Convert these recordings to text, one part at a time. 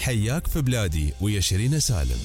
حياك في بلادي ويا شيرين سالم.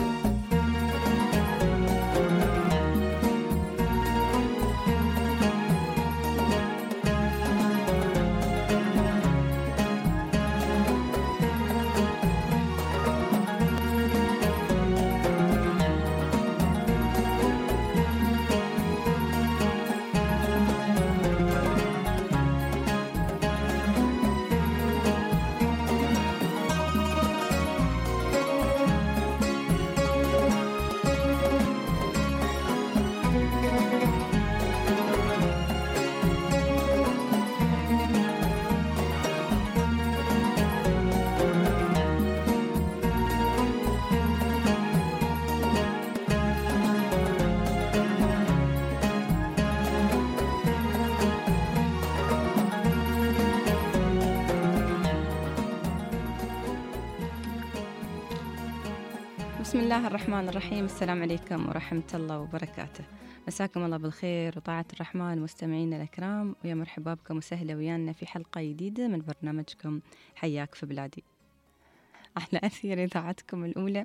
بسم الله الرحمن الرحيم. السلام عليكم ورحمة الله وبركاته. مساكم الله بالخير وطاعة الرحمن مستمعينا الأكرام، ويا مرحبا بكم وسهلا ويانا في حلقة جديدة من برنامجكم حياك في بلادي على أثير إذاعتكم الأولى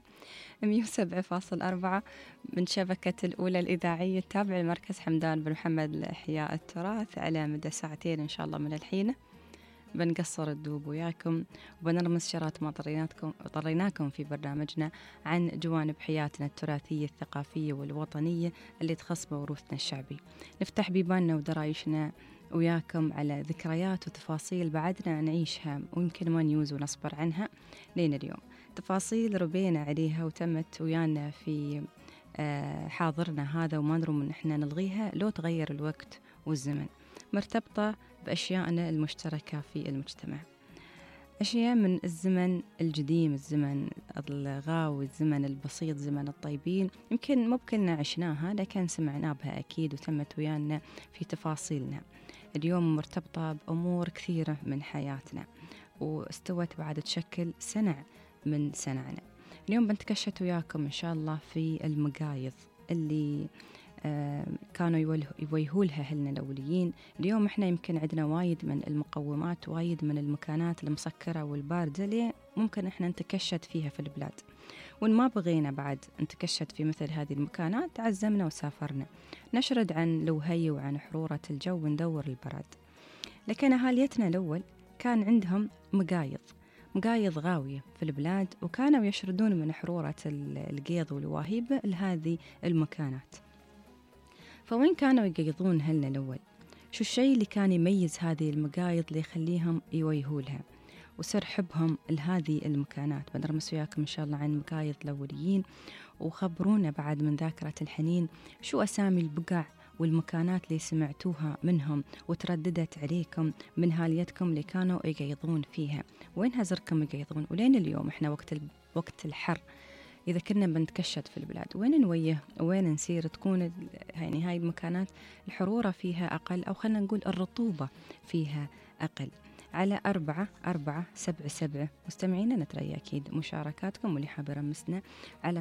107.4 من شبكة الأولى الإذاعية التابعة لمركز حمدان بن محمد لإحياء التراث. على مدى ساعتين إن شاء الله من الحين بنقصر الدوب وياكم وبنرمز شرات ما طريناكم في برنامجنا عن جوانب حياتنا التراثية الثقافية والوطنية اللي تخص موروثنا الشعبي. نفتح بيباننا ودرايشنا وياكم على ذكريات وتفاصيل بعدنا نعيشها ويمكن ما نيوز ونصبر عنها لين اليوم، تفاصيل ربينا عليها وتمت ويانا في حاضرنا هذا وما نروم ان احنا نلغيها لو تغير الوقت والزمن، مرتبطة بأشيائنا المشتركة في المجتمع، أشياء من الزمن القديم، الزمن الغاوي، الزمن البسيط، زمن الطيبين. يمكن مو بكلنا عشناها لكن سمعنا بها أكيد وتمت ويانا في تفاصيلنا. اليوم مرتبطة بأمور كثيرة من حياتنا واستوت بعد تشكل صنع من صنعنا. اليوم بنتكشت وياكم إن شاء الله في المقايض اللي كانوا يويهولها أهلنا الأوليين. اليوم إحنا يمكن عندنا وايد من المقومات، وايد من المكانات المسكرة والباردة اللي ممكن إحنا نتكشت فيها في البلاد، وإن ما بغينا بعد نتكشت في مثل هذه المكانات عزمنا وسافرنا نشرد عن لوهي وعن حرورة الجو وندور البرد. لكن أهاليتنا الأول كان عندهم مقايض غاوية في البلاد، وكانوا يشردون من حرورة القيض والواهيب لهذه المكانات. فوين كانوا يقيضون أهلنا الأول؟ شو الشيء اللي كان يميز هذه المقايض اللي يخليهم يويهولها وسر حبهم لهذه المكانات؟ بنرمس وياكم إن شاء الله عن مقايض الأوليين، وخبرونا بعد من ذاكرة الحنين شو أسامي البقع والمكانات اللي سمعتوها منهم وترددت عليكم من هاليتكم اللي كانوا يقيضون فيها. وين هزركم يقيضون؟ ولين اليوم إحنا وقت الحر إذا كنا بنتكشت في البلاد وين نويه وين نسير تكون يعني هاي المكانات الحرورة فيها أقل، أو خلنا نقول الرطوبة فيها أقل. على 4-4-7-7 مستمعينا نتريا أكيد مشاركاتكم، واللي حاب يرمسنا على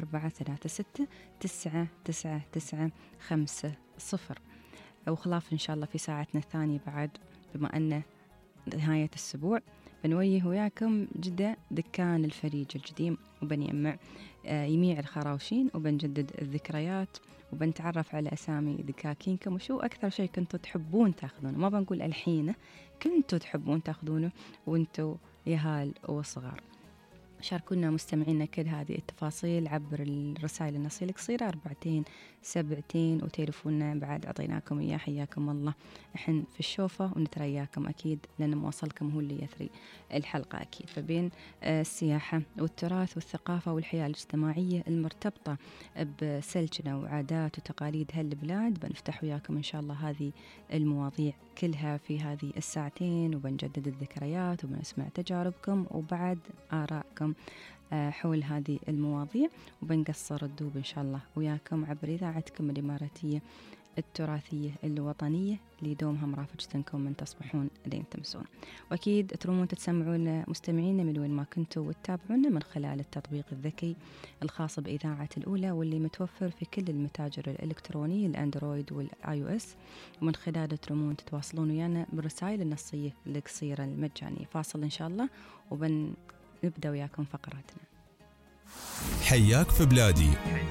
04-36-999-5. وخلاف إن شاء الله في ساعتنا الثانية بعد، بما أنه نهاية الأسبوع بنويه وياكم جدة دكان الفريج القديم، وبنيمع يميع الخراوشين وبنجدد الذكريات وبنتعرف على أسامي دكاكينكم وشو أكثر شيء كنتوا تحبون تاخذونه. ما بنقول الحين، كنتوا تحبون تاخذونه وانتوا يهال وصغار. شاركونا مستمعينا كل هذه التفاصيل عبر الرسائل النصية القصيرة 4-7 وتليفوننا بعد أعطيناكم إياه. حياكم الله، نحن في الشوفة ونترياكم أكيد لأن مواصلكم هو اللي يثري الحلقة أكيد. فبين السياحة والتراث والثقافة والحياة الاجتماعية المرتبطة بسلجنا وعادات وتقاليد هالبلاد بنفتح وياكم إن شاء الله هذه المواضيع كلها في هذه الساعتين، وبنجدد الذكريات وبنسمع تجاربكم وبعد آراءكم حول هذه المواضيع، وبنقصر الدوب إن شاء الله وياكم عبر إذاعتكم الإماراتية التراثية الوطنية اللي دومها مرافقتكم من تصبحون لين تمسون. وأكيد ترومون تسمعون مستمعين من وين ما كنتوا وتتابعونا من خلال التطبيق الذكي الخاص بإذاعة الأولى واللي متوفر في كل المتاجر الإلكترونية الأندرويد والآي أو إس، ومن خلاله ترومون تتواصلون ويانا بالرسائل النصية القصيرة المجانية. فاصل إن شاء الله ونبدأ وياكم فقراتنا. حياك في بلادي.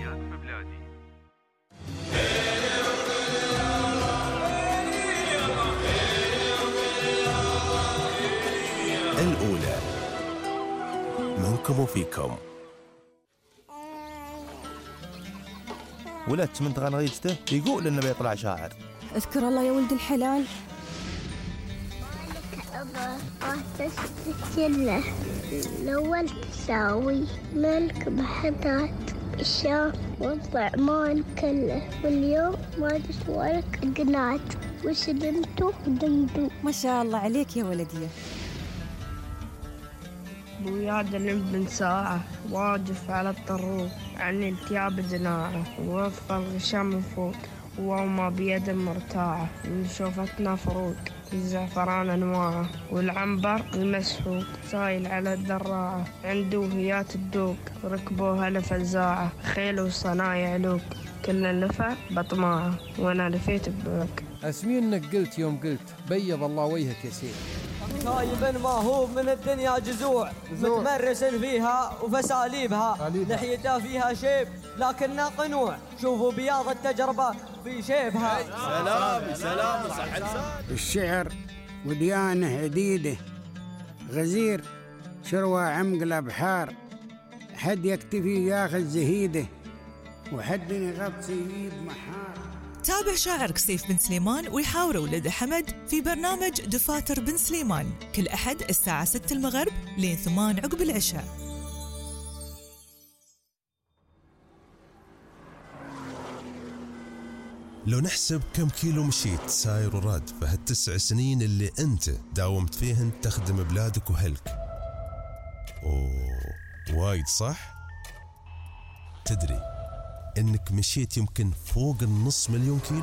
الأولى منكم وفيكم. ولدت من تغنغيجته يقول إنه بيطلع شاعر. اذكر الله يا ولد الحلال. تسجله الأول تساوي ملك بحثات الشام والضعمان كله، واليوم ما تسوالك قنات وسلمتو ودمدو. ما شاء الله عليك يا ولدي. بوياد الابن ساعة واقف على الطروق عن التياب جناعه، ووفى الغشام فوق وما بيد مرتاعة، من شوفتنا فروق الزعفران أنواعه، والعنبر المسحوق سايل على الدراعة، عنده هيات الدوق ركبوها لفزاعة، خيل وصنايع لوق كل اللفة بطماعة، وانا لفيت ببوك. اسمي انك قلت يوم قلت بيض الله وجهك يا سيدي. خايب ما هو من الدنيا جزوع متمرس فيها وفساليبها، لحيته فيها شيب لكنها قنوع، شوفوا بياض التجربة في شيبها. سلام الشعر وديانه عديده، غزير شروى عمق بحار، حد يكتفي ياخذ زهيده، وحد يغطي يجيب محار. تابع شاعر كسيف بن سليمان ويحاور ولده حمد في برنامج دفاتر بن سليمان كل أحد الساعة 6 المغرب لين 8 عقب العشاء. لو نحسب كم كيلو مشيت ساير وراد في هال9 سنين اللي أنت داومت فيهن تخدم بلادك وهلك، وايد صح؟ تدري إنك مشيت يمكن فوق 500,000 كيلو؟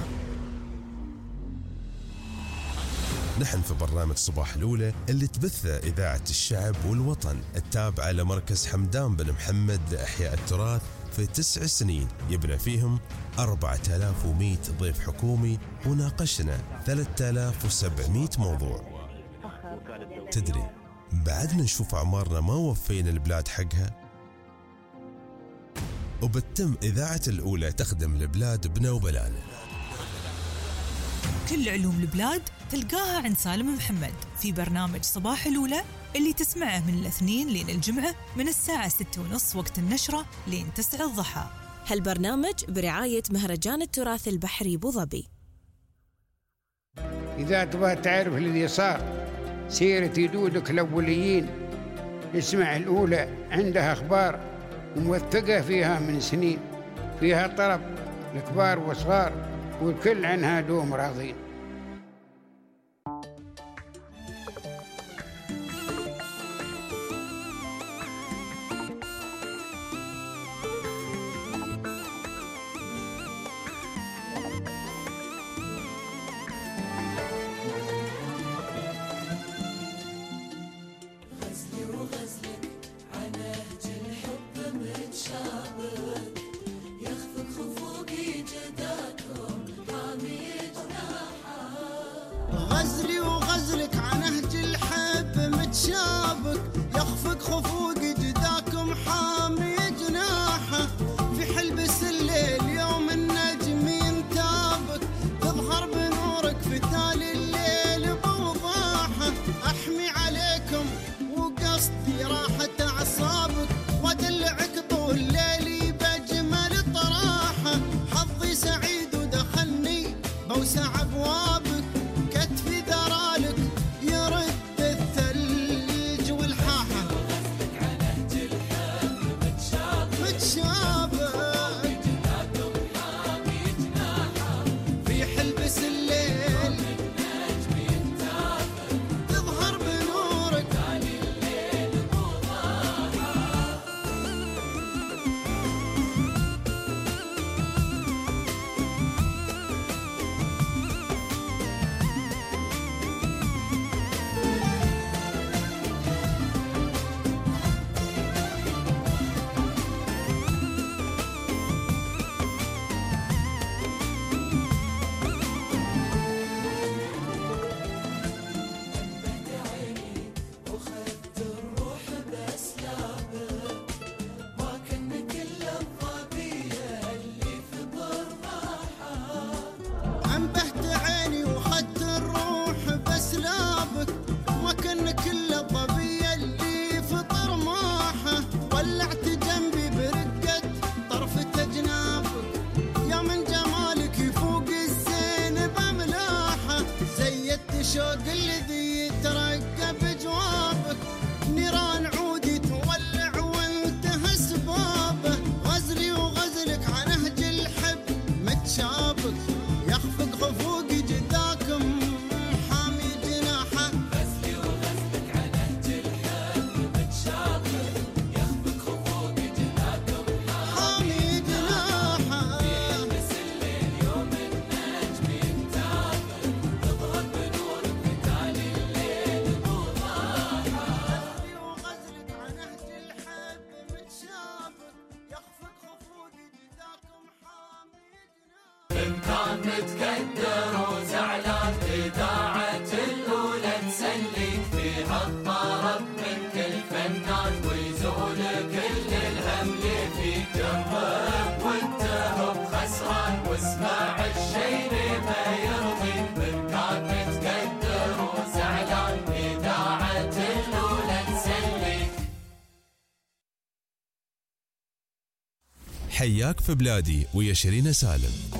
نحن في برنامج صباح الأولى اللي تبثه إذاعة الشعب والوطن التابعة لمركز حمدان بن محمد لإحياء التراث، في 9 سنين يبنى فيهم 4100 ضيف حكومي، وناقشنا 3700 موضوع. تدري بعدنا نشوف أعمارنا ما وفينا البلاد حقها، وبتم إذاعة الأولى تخدم البلاد بنا وبلانا. كل علوم البلاد تلقاها عند سالم محمد في برنامج صباح الأولى اللي تسمعه من الاثنين لين الجمعة من الساعة 6:30 وقت النشرة لين 9 الضحى. هالبرنامج برعاية مهرجان التراث البحري بوظبي. إذا تبغى تعرف الذي صار سيرة جدودك الأوليين، اسمع الأولى، عندها أخبار وموثقة فيها من سنين، فيها طرب الكبار والصغار والكل عنها دوم راضين. حياك في بلادي ويا شيرين سالم.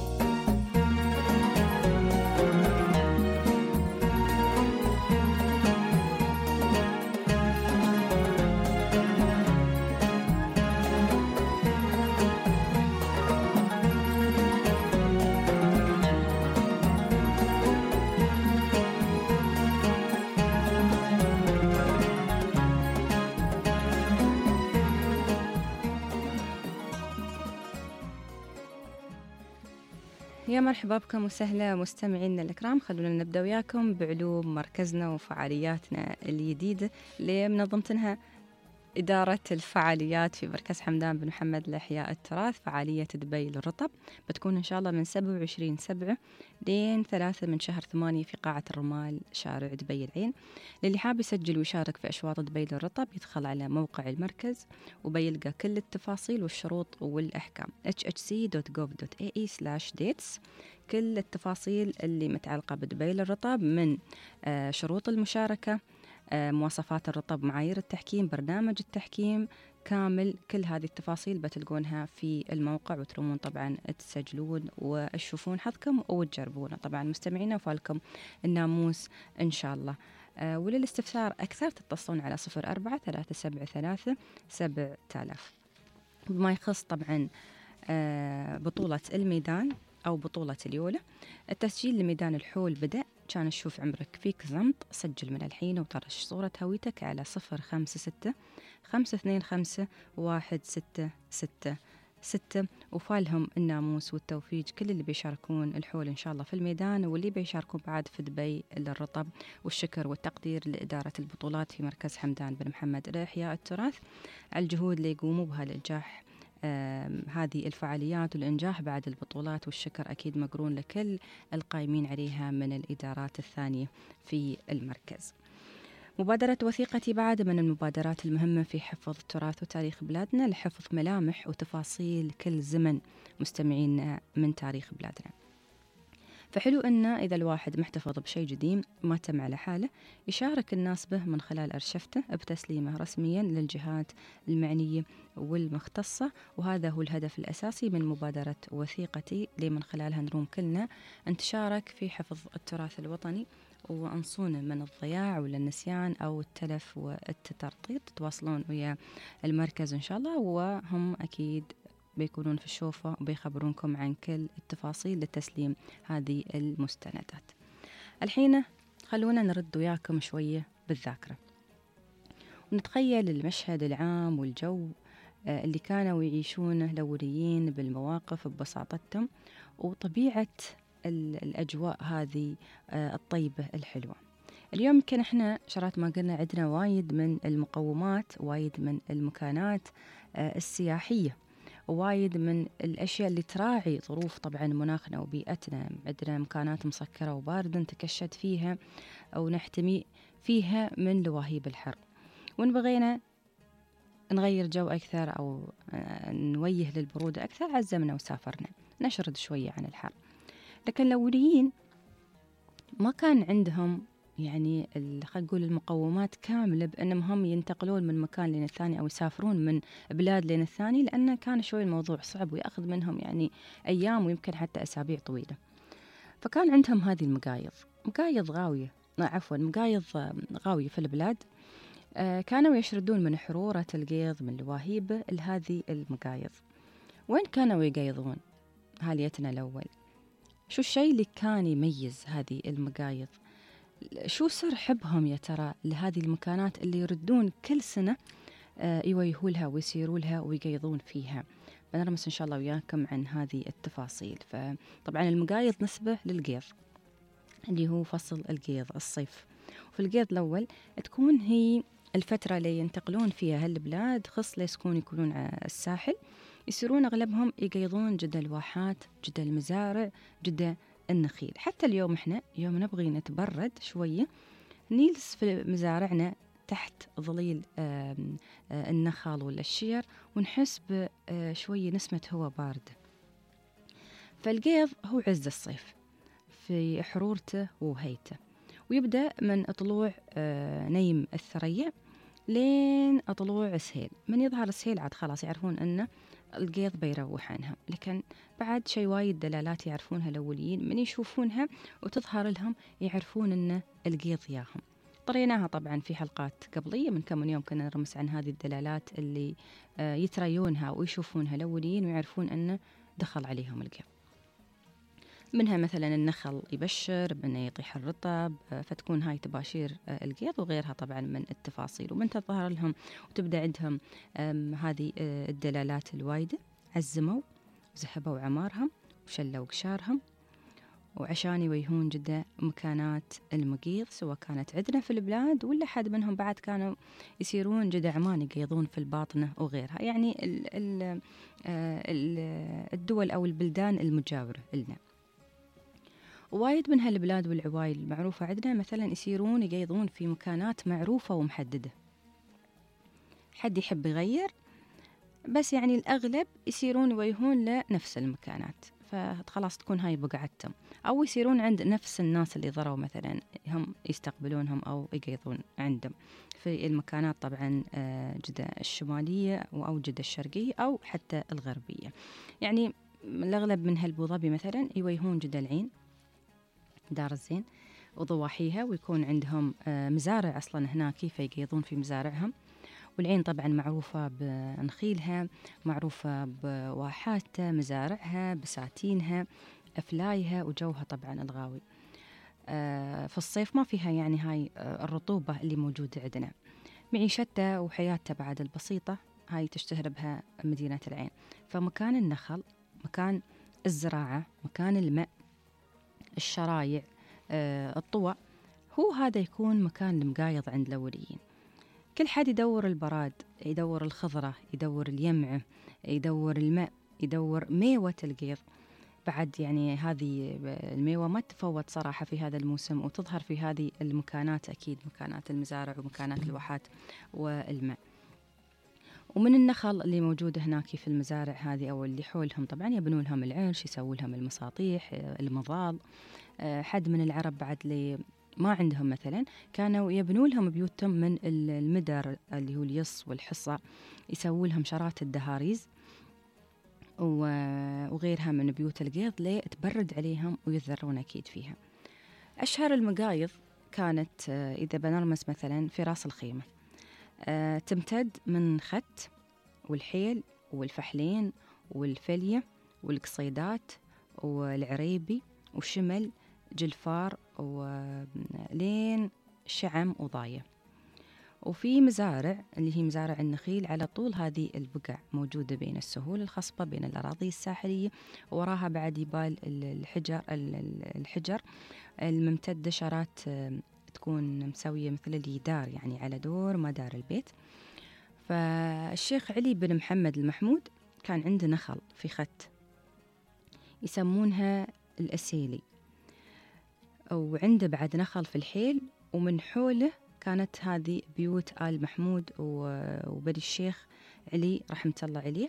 يا مرحبا بكم وسهلا مستمعينا الكرام. خلونا نبدأ وياكم بعلوم مركزنا وفعالياتنا الجديدة اللي منظمتها إدارة الفعاليات في مركز حمدان بن محمد لإحياء التراث. فعالية دبي للرطب بتكون إن شاء الله من 27/7 لين 3 من شهر 8 في قاعة الرمال شارع دبي العين. للي حاب يسجل ويشارك في أشواط دبي للرطب يدخل على موقع المركز وبيلقى كل التفاصيل والشروط والأحكام hhc.gov.ae/dates. كل التفاصيل اللي متعلقة بدبي للرطب من شروط المشاركة، مواصفات الرطب، معايير التحكيم، برنامج التحكيم كامل. كل هذه التفاصيل بتلقونها في الموقع وترومون طبعا تسجلون وتشوفون حظكم وتجربونه. طبعا مستمعينا وفالكم الناموس إن شاء الله. وللاستفسار أكثر تتصلون على 04-373-7000. بما يخص طبعا بطولة الميدان أو بطولة اليولة، التسجيل لميدان الحول بدأ. كان تشوف عمرك فيك زمط سجل من الحين وطرش صورة هويتك على 056-525-1666. وفالهم الناموس والتوفيق كل اللي بيشاركون الحول إن شاء الله في الميدان واللي بيشاركون بعد في دبي للرطب. والشكر والتقدير لإدارة البطولات في مركز حمدان بن محمد لإحياء التراث على الجهود اللي يقوموا بها لإنجاح هذه الفعاليات والإنجاح بعد البطولات. والشكر أكيد مقرون لكل القائمين عليها من الإدارات الثانية في المركز. مبادرة وثيقتي بعد من المبادرات المهمة في حفظ التراث وتاريخ بلادنا لحفظ ملامح وتفاصيل كل زمن مستمعين من تاريخ بلادنا. فحلو أن إذا الواحد محتفظ بشيء قديم ما تم على حاله يشارك الناس به من خلال أرشفته بتسليمه رسميا للجهات المعنية والمختصة. وهذا هو الهدف الأساسي من مبادرة وثيقتي اللي من خلالها نروم كلنا نتشارك في حفظ التراث الوطني ونصونه من الضياع ولا النسيان أو التلف والتترطيط. تواصلون ويا المركز إن شاء الله وهم أكيد بيكونون في الشوفة وبيخبرونكم عن كل التفاصيل لتسليم هذه المستندات. الحين خلونا نرد وياكم شوية بالذاكرة ونتخيل المشهد العام والجو اللي كانوا يعيشونه الأوليين بالمواقف ببساطتهم وطبيعة الأجواء هذه الطيبة الحلوة. اليوم يمكن احنا شرات ما قلنا عندنا وايد من المقومات، وايد من المكانات السياحية، وايد من الأشياء اللي تراعي ظروف طبعا مناخنا وبيئتنا. عندنا مكانات مسكرة وباردة نتكشد فيها أو نحتمي فيها من لواهيب الحر. وإن بغينا نغير جو أكثر أو نويه للبرودة أكثر عزمنا وسافرنا نشرد شوية عن الحر. لكن الأوليين ما كان عندهم يعني خلينا نقول المقومات كاملة بأنهم هم ينتقلون من مكان لين الثاني أو يسافرون من بلاد لين الثاني، لأنه كان شوي الموضوع صعب ويأخذ منهم يعني أيام ويمكن حتى أسابيع طويلة. فكان عندهم هذه مقايض غاوية في البلاد. كانوا يشردون من حرورة القيض من لواهيبه لهذه المقايض. وين كانوا يقيضون؟ هاليتنا الأول شو الشيء اللي كان يميز هذه المقايض؟ شو سر حبهم يا ترى لهذه المكانات اللي يردون كل سنة يويهولها ويسيرولها ويقيضون فيها؟ بنرمس إن شاء الله وياكم عن هذه التفاصيل. فطبعا المقايض نسبة للقيض اللي هو فصل القيض الصيف. وفي القيض الأول تكون هي الفترة اللي ينتقلون فيها هالبلاد، خص يكونون على الساحل، يصيرون أغلبهم يقيضون جدا الواحات، جدا المزارع، جدا النخيل. حتى اليوم إحنا يوم نبغي نتبرد شوية نجلس في مزارعنا تحت ظليل النخل ولا الشجر ونحس بشوية نسمة هواء باردة. فالقيض هو عز الصيف في حرورته وهيته، ويبدأ من طلوع نيم الثريا لين طلوع سهيل. من يظهر السهيل عاد خلاص يعرفون أن القيض بيروح عنها. لكن بعد شيء وايد دلالات يعرفونها الأوليين، من يشوفونها وتظهر لهم يعرفون أن القيض ياهم. طريناها طبعا في حلقات قبلية من كم يوم، كنا نرمس عن هذه الدلالات اللي يتريونها ويشوفونها الأوليين ويعرفون أنه دخل عليهم القيض. منها مثلا النخل يبشر بأنه يطيح الرطب، فتكون هاي تباشير القيض، وغيرها طبعا من التفاصيل. ومن تظهر لهم وتبدأ عندهم هذه الدلالات الوايدة، عزموا وذهبوا عمارهم وشلوا قشارهم، وعشان يويهون جدا مكانات المقيض، سواء كانت عندنا في البلاد ولا حد منهم بعد كانوا يسيرون جدا عمان يقيضون في الباطنة وغيرها، يعني الدول أو البلدان المجاورة لنا. وايد من هالبلاد والعوائل المعروفة عندنا مثلا يسيرون يقيضون في مكانات معروفة ومحددة. حد يحب يغير، بس يعني الأغلب يسيرون يويهون لنفس المكانات، فخلاص تكون هاي بقعتهم، أو يسيرون عند نفس الناس اللي ضروا مثلا هم يستقبلونهم أو يقيضون عندهم في المكانات طبعا جدة الشمالية أو جدة الشرقية أو حتى الغربية. يعني الأغلب من هالبو ظبي مثلا يويهون جدة العين، دار الزين وضواحيها، ويكون عندهم مزارع أصلا هناك كيف يقيضون في مزارعهم. والعين طبعا معروفة بنخيلها، معروفة بواحاتها، مزارعها، بساتينها، أفلايها، وجوها طبعا الغاوي. في الصيف ما فيها يعني هاي الرطوبة اللي موجودة عندنا. معيشتها وحياتها بعد البسيطة هاي تشتهر بها مدينة العين. فمكان النخل، مكان الزراعة، مكان الماء، الشرايع، الطوى، هو هذا يكون مكان المقايض عند الأوليين. كل حد يدور البراد، يدور الخضرة، يدور اليمعة، يدور الماء، يدور ميوة القيض. بعد يعني هذه الميوة ما تفوت صراحة في هذا الموسم، وتظهر في هذه المكانات أكيد، مكانات المزارع ومكانات الواحات والماء. ومن النخل اللي موجودة هناك في المزارع هذه أو اللي حولهم طبعا يبنون لهم العرش، يسوون لهم المساطيح، المظال. حد من العرب بعد اللي ما عندهم مثلا كانوا يبنون لهم بيوتهم من المدر اللي هو اليص والحصى، يسوون لهم شرات الدهاريز وغيرها من بيوت القيض ليه تبرد عليهم ويذرون أكيد فيها. أشهر المقايض كانت إذا بنرمس مثلا في راس الخيمة، تمتد من خت والحيل والفحلين والفلية والقصيدات والعريبي وشمل جلفار ولين شعم وضاية. وفي مزارع اللي هي مزارع النخيل على طول هذه البقع موجودة بين السهول الخصبة بين الأراضي الساحلية، وراها بعد يبال الحجر الممتدة، شرات تكون مسوية مثل اليدار يعني على دور مدار البيت. فالشيخ علي بن محمد المحمود كان عنده نخل في خت يسمونها الأسيلي، وعنده بعد نخل في الحيل، ومن حوله كانت هذه بيوت آل محمود وبني الشيخ علي رحمة الله عليه،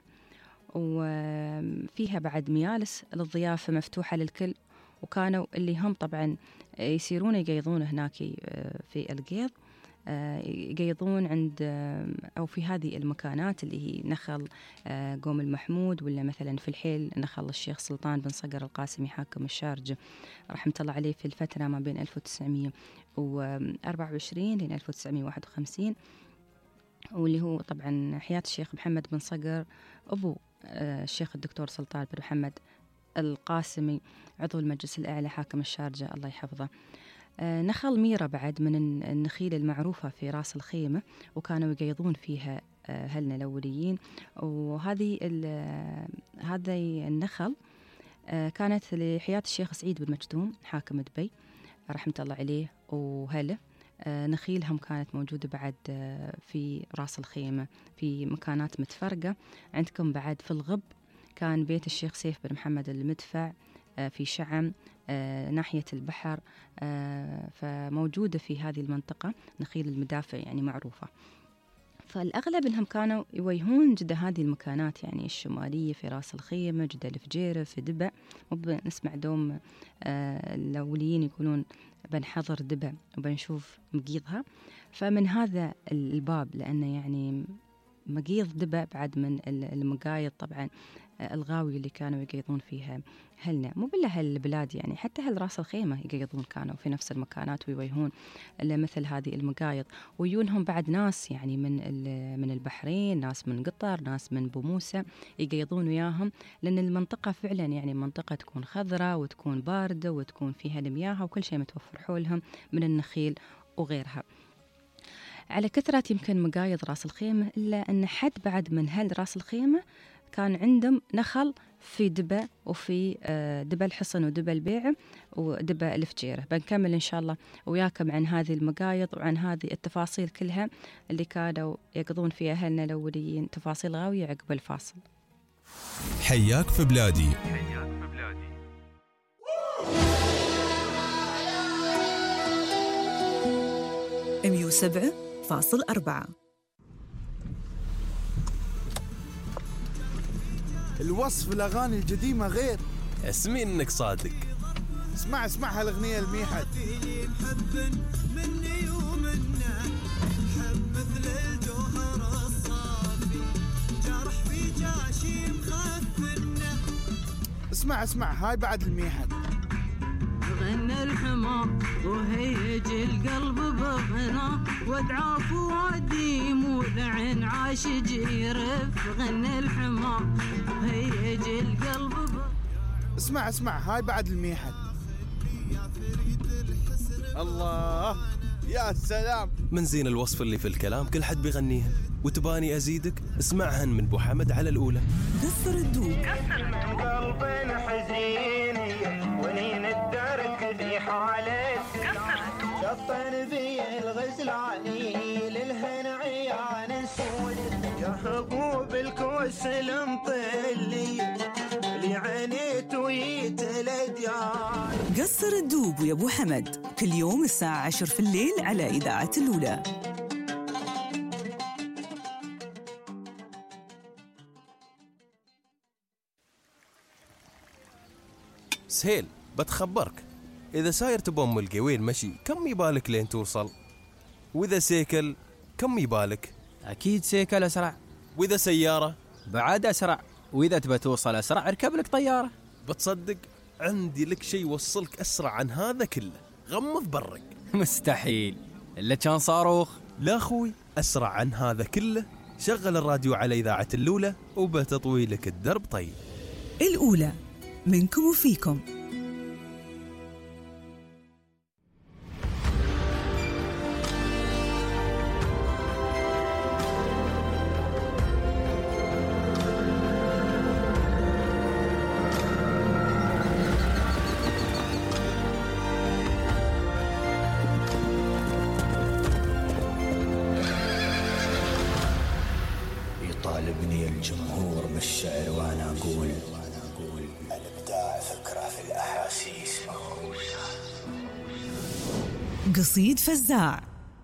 وفيها بعد ميالس للضيافة مفتوحة للكل. وكانوا اللي هم طبعا يسيرون يقيضون هناك في القيض، يقيضون عند أو في هذه المكانات اللي هي نخل قوم المحمود، ولا مثلا في الحيل نخل الشيخ سلطان بن صقر القاسمي حاكم الشارجة رحمة الله عليه في الفترة ما بين 1924 لين 1951، واللي هو طبعا حياة الشيخ محمد بن صقر أبو الشيخ الدكتور سلطان بن محمد القاسمي عضو المجلس الأعلى حاكم الشارجة الله يحفظه. نخل ميرة بعد من النخيل المعروفة في راس الخيمة، وكانوا يقيضون فيها أهلنا الأوليين. وهذه النخل كانت لحياة الشيخ سعيد بن مجدوم حاكم دبي رحمة الله عليه وهله. نخيلهم كانت موجودة بعد في راس الخيمة في مكانات متفرقة. عندكم بعد في الغب كان بيت الشيخ سيف بن محمد المدفع في شعم ناحية البحر، فموجودة في هذه المنطقة نخيل المدافع يعني معروفة. فالأغلب إنهم كانوا يويهون جدا هذه المكانات يعني الشمالية في راس الخيمة، جدا الفجيرة في دبع. نسمع دوم الأوليين يقولون بنحضر دبع وبنشوف مقيضها. فمن هذا الباب، لأنه يعني مقيض دبا بعد من المقايض طبعا الغاوي اللي كانوا يقيضون فيها أهلنا، مو بالله البلاد يعني، حتى أهل راس الخيمة يقيضون كانوا في نفس المكانات ويويهون مثل هذه المقايض، ويونهم بعد ناس يعني من البحرين، ناس من قطر، ناس من بوموسة يقيضون وياهم، لأن المنطقة فعلا يعني منطقة تكون خضراء وتكون باردة وتكون فيها المياه وكل شيء متوفر حولهم من النخيل وغيرها. على كثرة يمكن مقايض راس الخيمة، إلا أن حد بعد من هل راس الخيمة كان عندهم نخل في دبا، وفي دبا الحصن ودبا البيع ودبا الفجيرة. بنكمل إن شاء الله وياكم عن هذه المقايض وعن هذه التفاصيل كلها اللي كانوا يقضون فيها أهلنا الأوليين، تفاصيل غاوية عقب الفاصل. حياك في بلادي. 107.4. الوصف الأغاني القديمة غير. اسمي إنك صادق. اسمع هالأغنية الميحد. اسمع هاي بعد الميحد. غنى الحمار وهيج القلب بغنى وادعى فؤادي مولع عاشق يرف. غنى الحمار وهيج القلب اسمع هاي بعد الميحد. الله يا سلام، من زين الوصف اللي في الكلام كل حد بيغنيهن، وتباني أزيدك اسمعهن من بو حمد على الأولى. قصر الدوب. قلبنا حزين ولين الدرك ذي حالك. شطن ذي الغزلاني للهن عيان اسود يا حبوب الكوس المطلي اللي عانيت ويتلديان. قصر الدوب ويا ابو حمد كل يوم الساعة 10 في الليل على إذاعة الأولى. سهيل بتخبرك، إذا ساير تبوم القويل مشي كم يبالك لين توصل؟ وإذا سيكل كم يبالك؟ أكيد سيكل أسرع. وإذا سيارة؟ بعد أسرع. وإذا تبى توصل أسرع اركب لك طيارة. بتصدق عندي لك شيء يوصلك أسرع عن هذا كله، غمض برك. مستحيل إلا كان صاروخ. لا أخوي، أسرع عن هذا كله شغل الراديو على إذاعة الأولى وبتطويلك الدرب. طيب الأولى منكم وفيكم. يطالبني الجمهور بالشعر وانا اقول الابداع فكره في الاحاسيس مغروسه. قصيد فزاع.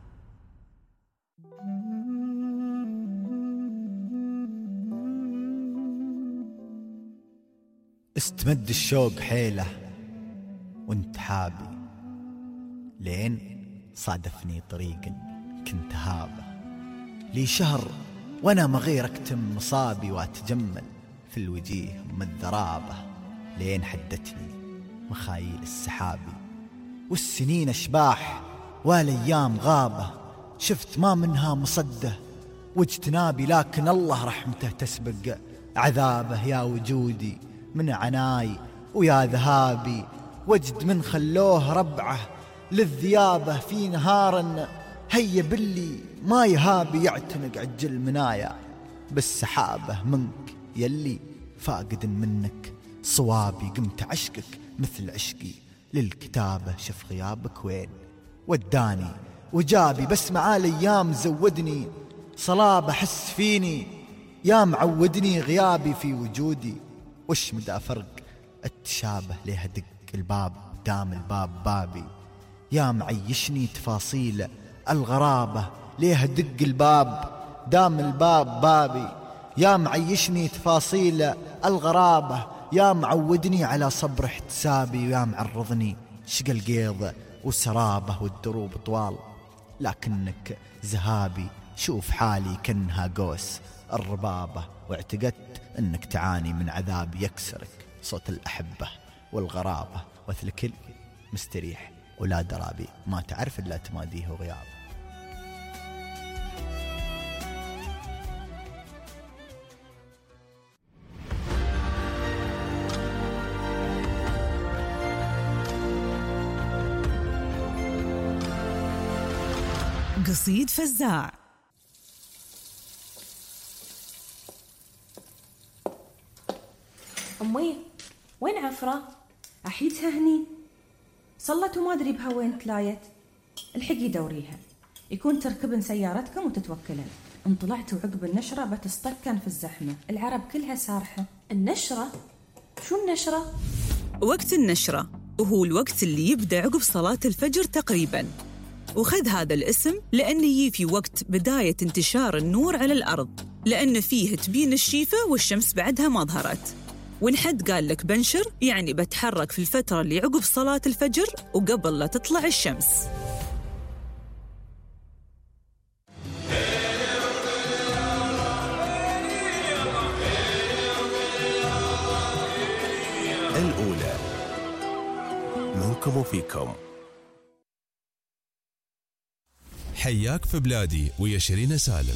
استمد الشوق حيله وانت حابي، لين صادفني طريق كنت هابه، لي شهر وانا ما غير اكتم مصابي واتجمل في الوجيه من الذرابه، لين حدتني مخايل السحابي، والسنين اشباح والايام غابه، شفت ما منها مصده واجتنابي، لكن الله رحمته تسبق عذابه. يا وجودي من عناي ويا ذهابي، وجد من خلوه ربعه للذيابه، في نهار هيا باللي ما يهابي يعتنق عجل منايا بالسحابة منك يلي فاقد منك صوابي. قمت عشقك مثل عشقي للكتابة، شف غيابك وين وداني وجابي، بس مع الأيام زودني صلابة، حس فيني يا معودني غيابي في وجودي، وش مدى فرق التشابه ليه دق الباب دام الباب بابي، يا معيشني تفاصيل الغرابة ليه دق الباب دام الباب بابي، يا معيشني تفاصيل الغرابة، يا معودني على صبر احتسابي، ويا معرضني شق القيض وسرابه والدروب طوال لكنك ذهابي. شوف حالي كأنها قوس الربابة، واعتقدت أنك تعاني من عذاب يكسرك صوت الأحبة والغرابة، وثل كل مستريح ولا درابي، ما تعرف إلا تماديه وغياب. قصيد فزاع. أمي وين عفرة؟ أحيتها هني صلت وما أدري بها وين تلايت. الحقي دوريها، يكون تركبن سيارتكم وتتوكلن. ان طلعت وعقب النشرة بتستكن في الزحمة، العرب كلها سارحة. النشرة؟ شو النشرة؟ وقت النشرة وهو الوقت اللي يبدأ عقب صلاة الفجر تقريباً، وخذ هذا الاسم لأن يجي وقت بداية انتشار النور على الأرض، لأن فيه تبين الشيفة والشمس بعدها ما ظهرت. وإن حد قال لك بنشر يعني بتحرك في الفترة اللي عقب صلاة الفجر وقبل لا تطلع الشمس. الأولى منكم وفيكم. حياك في بلادي ويا شيرين سالم.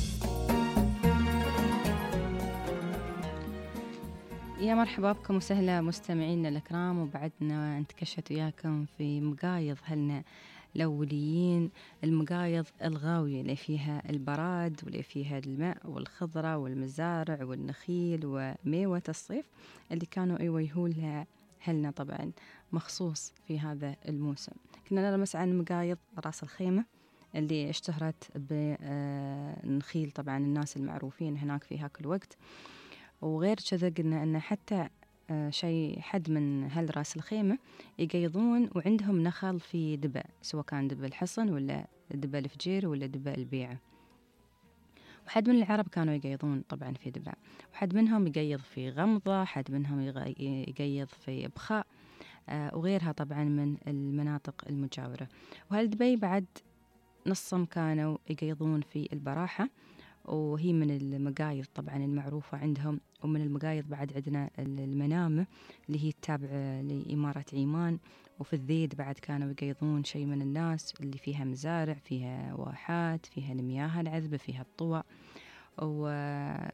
يا مرحبا بكم وسهلا مستمعينا الكرام، وبعدنا نتكشت وياكم في مقايض هلنا الأوليين، المقايض الغاوية اللي فيها البراد واللي فيها الماء والخضرة والمزارع والنخيل وميوة الصيف اللي كانوا يويهولها هلنا طبعا مخصوص في هذا الموسم. كنا نلمس عن مقايض راس الخيمة اللي اشتهرت بنخيل طبعا الناس المعروفين هناك في هاك الوقت. وغير كذا قلنا أن حتى شيء حد من هل راس الخيمة يقيضون وعندهم نخل في دبا، سواء كان دبا الحصن ولا دبا الفجير ولا دبا البيعة. وحد من العرب كانوا يقيضون طبعا في دبا، وحد منهم يقيض في غمضة، حد منهم يقيض في بخاء وغيرها طبعا من المناطق المجاورة. وهالدبي بعد نصهم كانوا يقيضون في البراحة، وهي من المقايض طبعا المعروفة عندهم. ومن المقايض بعد عندنا المنامة اللي هي التابعة لإمارة عمان. وفي الذيد بعد كانوا يقيضون شيء من الناس اللي فيها مزارع، فيها واحات، فيها المياه العذبة، فيها الطوى. وكانوا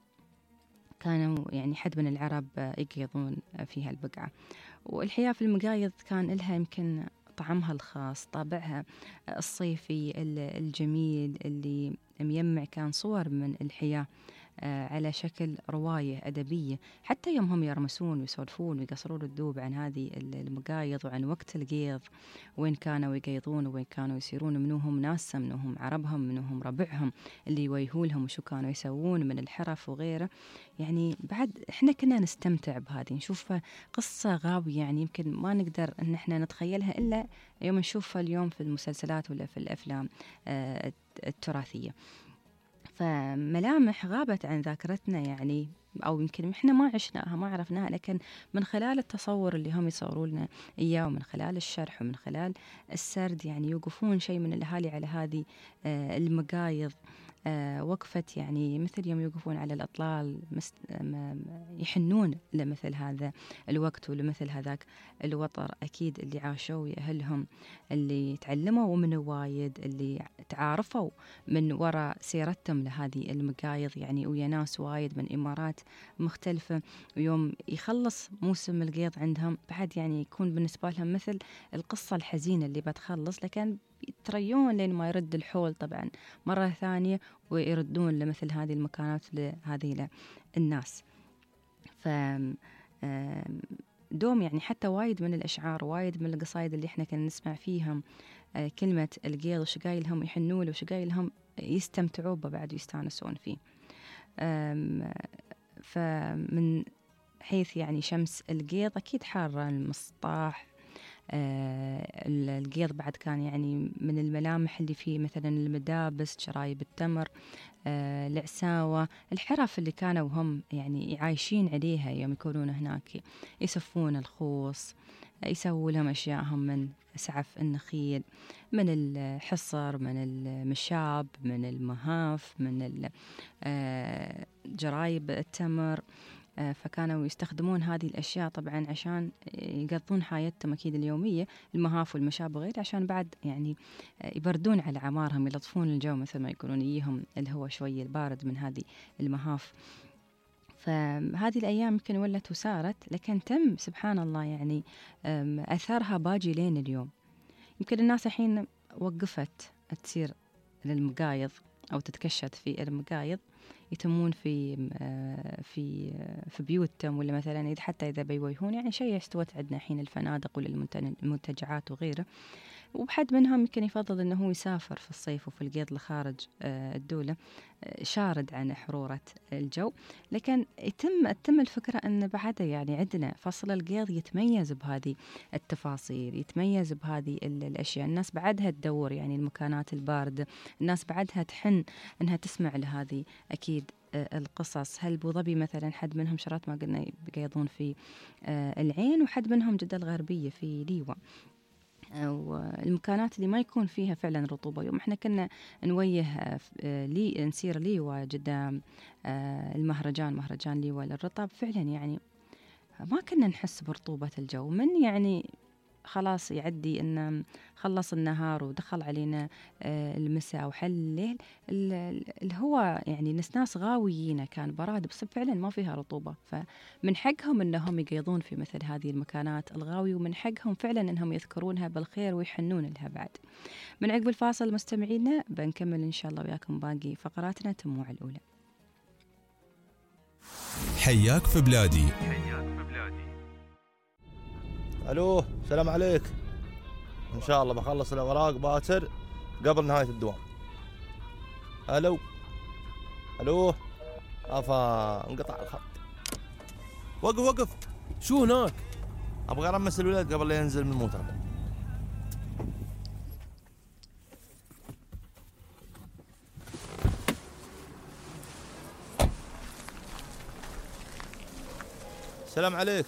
يعني حد من العرب يقيضون فيها البقعة. والحياة في المقايض كان لها يمكن طعمها الخاص، طابعها الصيفي الجميل اللي ميمع كان صور من الحياة على شكل رواية أدبية. حتى يوم هم يرمسون ويسولفون ويقصرون الدوب عن هذه المقايض وعن وقت القيض، وين كانوا يقيضون وين كانوا يسيرون، منوهم ناسا، منوهم عربهم، منوهم ربعهم اللي يويهولهم، وشو كانوا يسوون من الحرف وغيره. يعني بعد احنا كنا نستمتع بهذه، نشوف قصة غاوية يعني يمكن ما نقدر ان احنا نتخيلها إلا يوم نشوفها اليوم في المسلسلات ولا في الأفلام التراثية. فملامح غابت عن ذاكرتنا يعني، أو يمكن إحنا ما عشناها ما عرفناها، لكن من خلال التصور اللي هم يصوروا لنا إياه ومن خلال الشرح ومن خلال السرد يعني يوقفون شيء من الأهالي على هذه المقايض وقفة يعني مثل يوم يوقفون على الأطلال يحنون لمثل هذا الوقت ولمثل هذاك الوطر أكيد اللي عاشوا أهلهم، اللي تعلموا من وايد، اللي تعارفوا من وراء سيرتهم لهذه المقايض يعني ويا ناس وايد من إمارات مختلفة. ويوم يخلص موسم القيض عندهم بعد يعني يكون بالنسبة لهم مثل القصة الحزينة اللي بتخلص، لكن يتريون لين ما يرد الحول طبعا مرة ثانية ويردون لمثل هذه المكانات لهذه الناس. ف دوم يعني حتى وايد من الأشعار وايد من القصايد اللي احنا كنا نسمع فيهم كلمة القيض وشقايلهم يحنوا له وشقايلهم يستمتعوا بعد ويستانسون فيه. فمن حيث يعني شمس القيض أكيد حارة المسطاح. القيض بعد كان يعني من الملامح اللي فيه مثلا المدابس، شرايب التمر، العساوة، الحرف اللي كانوا هم يعني عايشين عليها يوم يكونون هناك، يسفون الخوص، يسووا لهم أشياءهم من سعف النخيل، من الحصر، من المشاب، من المهاف، من جرايب التمر. فكانوا يستخدمون هذه الأشياء طبعا عشان يقضون حياتهم أكيد اليومية، المهاف والمشاب وغيره، عشان بعد يعني يبردون على عمارهم، يلطفون الجو مثل ما يقولون، يجيهم الهواء شوية البارد من هذه المهاف. فهذه الأيام يمكن ولت وسارت، لكن تم سبحان الله يعني أثرها باجي لين اليوم. يمكن الناس الحين وقفت تسير للمقايض أو تتكشت في المقايض، يتمون في بيوتهم، ولا مثلا حتى إذا بيويهون يعني شيء استوت عندنا الحين الفنادق والمنتجعات وغيره. وبحد منهم يمكن يفضل أنه هو يسافر في الصيف وفي القيض لخارج الدولة، شارد عن حرورة الجو. لكن تم الفكرة أن بعد يعني عندنا فصل القيض يتميز بهذه التفاصيل، يتميز بهذه الأشياء. الناس بعدها تدور يعني المكانات الباردة، الناس بعدها تحن أنها تسمع لهذه أكيد القصص. هل أبو ظبي مثلا حد منهم شرات ما قلنا يقيضون في العين، وحد منهم جدة الغربية في ليوة، والمكانات اللي ما يكون فيها فعلا رطوبة. يوم احنا كنا نويه نسير ليوة جدة مهرجان ليوة للرطب، فعلا يعني ما كنا نحس برطوبة الجو. من يعني خلاص يعدي إن خلص النهار ودخل علينا المساء وحل الليل، الهواء يعني ناس غاويين، كان براد بس فعلا ما فيها رطوبة. فمن حقهم إنهم يقيضون في مثل هذه المكانات الغاوية، ومن حقهم فعلا إنهم يذكرونها بالخير ويحنون لها بعد. من عقب الفاصل مستمعينا بنكمل إن شاء الله وياكم باقي فقراتنا تموع الأولى. حياك في بلادي. الو، سلام عليك. ان شاء الله بخلص الاوراق باكر قبل نهايه الدوام. الو افا انقطع الخط. وقف شو هناك؟ ابغى ارمس الولد قبل لا ينزل من الموتر. السلام عليك.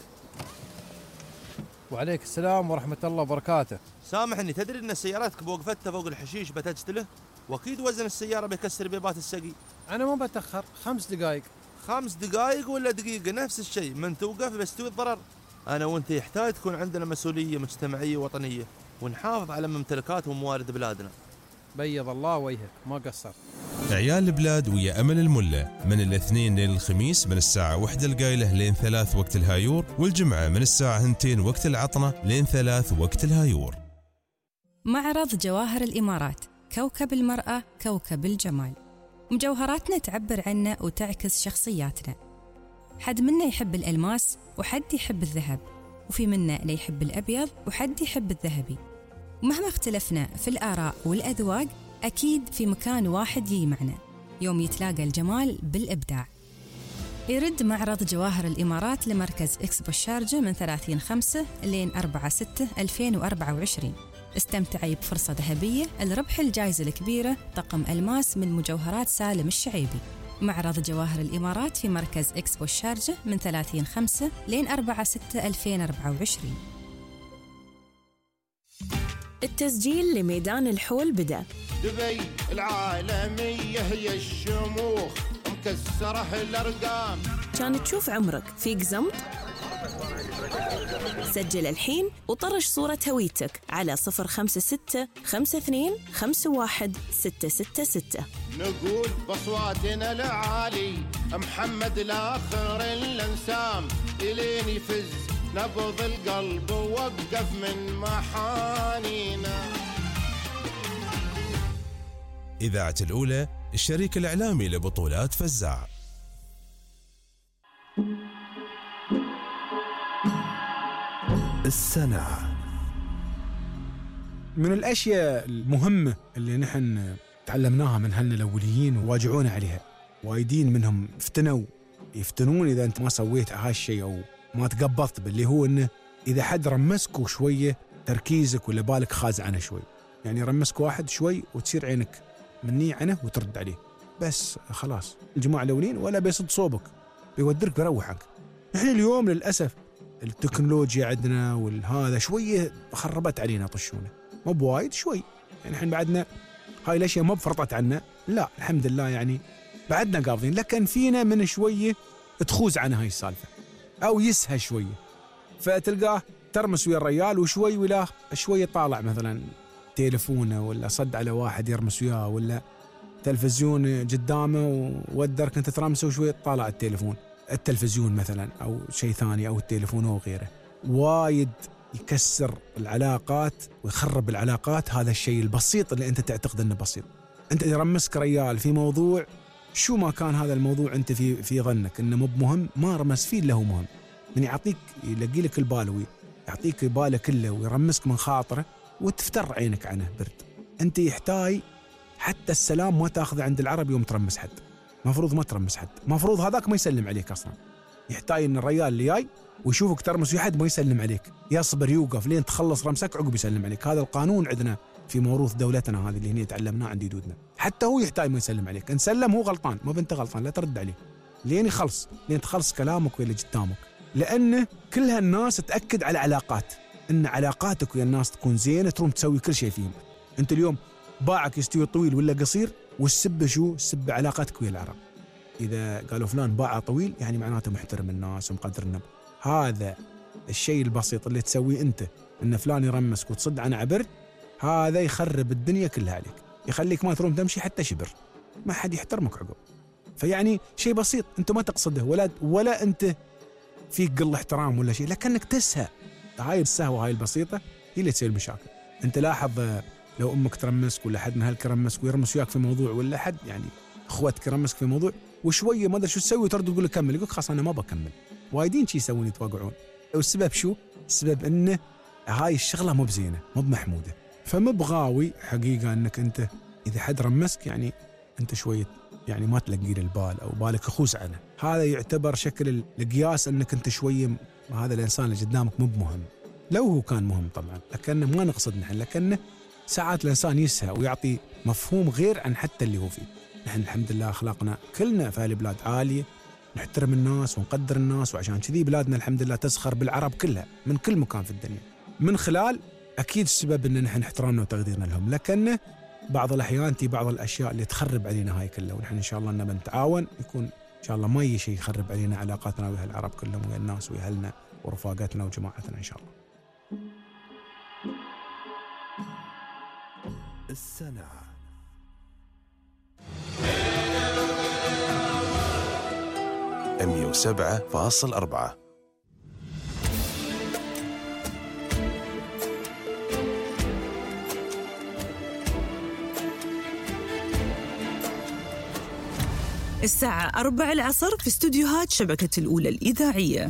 وعليك السلام ورحمة الله وبركاته. سامحني، تدري ان سيارتك بوقفتها فوق الحشيش بتجتله؟ واكيد وزن السيارة بيكسر بيبات السقي. انا ما بتأخر 5 دقائق. 5 دقائق ولا دقيقة نفس الشيء، من توقف بيستوي الضرر. انا وانت يحتاج تكون عندنا مسؤولية مجتمعية وطنية، ونحافظ على ممتلكات وموارد بلادنا. بيض الله وجهك، ما قصر. عيال البلاد ويا أمل الملة من الاثنين للخميس من الساعة 1 القايلة لين 3 وقت الهايور، والجمعة من الساعة 2 وقت العطنة لين 3 وقت الهايور. معرض جواهر الإمارات، كوكب المرأة، كوكب الجمال. مجوهراتنا تعبر عنا وتعكس شخصياتنا. حد منا يحب الألماس وحد يحب الذهب، وفي منا اللي يحب الأبيض وحد يحب الذهبي. ومهما اختلفنا في الآراء والأذواق، أكيد في مكان واحد يجمعنا يوم يتلاقى الجمال بالإبداع. يرد معرض جواهر الإمارات لمركز إكسبو الشارجة من 30/5 لين 4/6/2024. استمتعي بفرصة ذهبية لربح الجائزة الكبيرة، طقم ألماس من مجوهرات سالم الشعيبي. معرض جواهر الإمارات في مركز إكسبو الشارجة من 30/5 لين 4/6/2024. التسجيل لميدان الحول بدأ. دبي العالمية هي الشموخ مكسره الأرقام. كان تشوف عمرك فيك زمط؟ سجل الحين وطرش صورة هويتك على 056-52-51-666. نقول بصواتنا العالي محمد الآخر الانسام، إلين يفز نبض القلب ووقف من محانينا. إذاعة الأولى، الشريك الإعلامي لبطولات فزاع. السنة من الأشياء المهمة اللي نحن تعلمناها من هلنا الأوليين وواجعونا عليها. وايدين منهم يفتنون إذا أنت ما سويت هالشيء أو ما تقبضت باللي هو إنه إذا حد رمسكوا شوية تركيزك ولا بالك خاز عنه شوي. يعني رمسك واحد شوي وتصير عينك مني عنه وترد عليه، بس خلاص الجماعة الأولين ولا بيصد صوبك، بيودرك بيروحك. نحن اليوم للأسف التكنولوجيا عندنا والهذا شوية خربت علينا طشونة، مو بوايد شوي يعني. الحين بعدنا هاي الأشياء مو بفرطت عنا، لا الحمد لله يعني بعدنا قابضين، لكن فينا من شوية تخوز عن هاي السالفة أو يسهى شوية، فتلقاه ترمس ويا الريال وشوي ولا شوي طالع مثلا تليفونه ولا صد على واحد يرمس وياه، ولا تلفزيون قدامه وودرك انت ترمسه وشوي طالع التلفزيون مثلا او شيء ثاني او التليفون او غيره. وايد يكسر العلاقات ويخرب العلاقات هذا الشيء البسيط اللي انت تعتقد انه بسيط. انت يرمسك ريال في موضوع شو ما كان هذا الموضوع انت في ظنك انه مو مهم، ما رمس فيه الا هو مهم، من يعطيك يلقي لك البال ويعطيك باله كله ويرمسك من خاطره وتفتر عينك عنه برد. انت يحتاج حتى السلام ما تاخذ عند العرب يوم ترمس حد، مفروض ما ترمس حد، مفروض هذاك ما يسلم عليك اصلا. يحتاج ان الرجال اللي جاي ويشوفك ترمس وحد ما يسلم عليك، يصبر يوقف لين تخلص رمسك عقب يسلم عليك. هذا القانون عندنا في موروث دولتنا هذه اللي هنا تعلمناه عند جدودنا. حتى هو يحتاج ما يسلم عليك، ان سلم هو غلطان، ما بنت غلطان، لا ترد عليه لين يخلص، لين تخلص كلامك واللي قدامك. لأن كل هالناس تأكد على علاقات، إن علاقاتك ويا الناس تكون زينة تروم تسوي كل شيء فيهم. أنت اليوم باعك يستوي طويل ولا قصير، والسب شو؟ سب علاقاتك ويا العرب. إذا قالوا فلان باعه طويل يعني معناته محترم الناس ومقدر الناس. هذا الشيء البسيط اللي تسويه أنت، إن فلان يرمسك وتصد عن عبر، هذا يخرب الدنيا كلها عليك، يخليك ما تروم تمشي حتى شبر، ما حد يحترمك عقب. فيعني شيء بسيط أنت ما تقصده ولا أنت فيك قل احترام ولا شيء، لكنك تسهى. هاي السهوة هاي البسيطة هي اللي تسوي المشاكل. أنت لاحظ لو أمك ترمسك ولا حد من أهلك يرمسك ويرمس وياك في موضوع، ولا حد يعني أخواتك يرمسك في موضوع وشوية ما أدري شو تسوي وترد تقول له كمل، يقول خلاص أنا ما بكمل. وايدين شي يسوون يتوقعون، والسبب شو؟ السبب إنه هاي الشغلة مو بزينة مو بمحمودة. فمبغاوي حقيقة إنك أنت إذا حد رمسك يعني أنت شوية يعني ما تلقي له البال أو بالك خوس عنه. هذا يعتبر شكل القياس أنك أنت شوية هذا الإنسان اللي قدامك مو بمهم، لو هو كان مهم طبعا، لكنه ما نقصد نحن، لكنه ساعات الإنسان يسهى ويعطي مفهوم غير عن حتى اللي هو فيه. نحن الحمد لله أخلاقنا كلنا في هالبلاد عالية، نحترم الناس ونقدر الناس، وعشان كذي بلادنا الحمد لله تزخر بالعرب كلها من كل مكان في الدنيا، من خلال أكيد السبب أن نحن احترامنا وتقديرنا لهم. لكنه بعض الأحيان تي بعض الأشياء اللي تخرب علينا هاي كلها، ونحن إن شاء الله إننا بنتعاون يكون إن شاء الله ما يجي شيء يخرب علينا علاقاتنا ويا العرب كلهم ويا الناس ويا أهلنا ورفاقاتنا وجماعتنا إن شاء الله. السنة 107.4. الساعة 4 العصر في استوديوهات شبكة الأولى الإذاعية.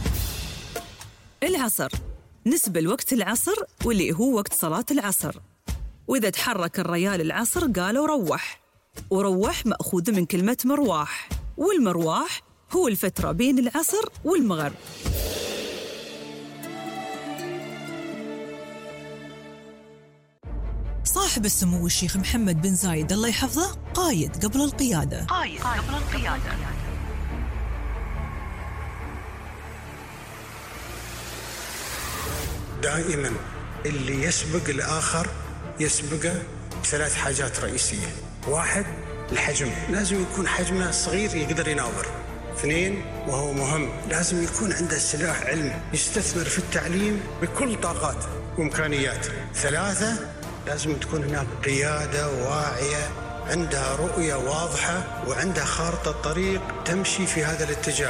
العصر نسبة لوقت العصر واللي هو وقت صلاة العصر، وإذا تحرك الريال العصر قالوا روح، وروح مأخوذ من كلمة مرواح، والمرواح هو الفترة بين العصر والمغرب. صاحب السمو الشيخ محمد بن زايد الله يحفظه قايد قبل القيادة. دائما اللي يسبق الآخر يسبقه بثلاث حاجات رئيسية. واحد، الحجم، لازم يكون حجمه صغير يقدر يناظر. اثنين، وهو مهم، لازم يكون عنده سلاح علم يستثمر في التعليم بكل طاقاته وإمكانياته. ثلاثة، لازم تكون هناك قيادة واعية عندها رؤية واضحة وعندها خارطة طريق تمشي في هذا الاتجاه.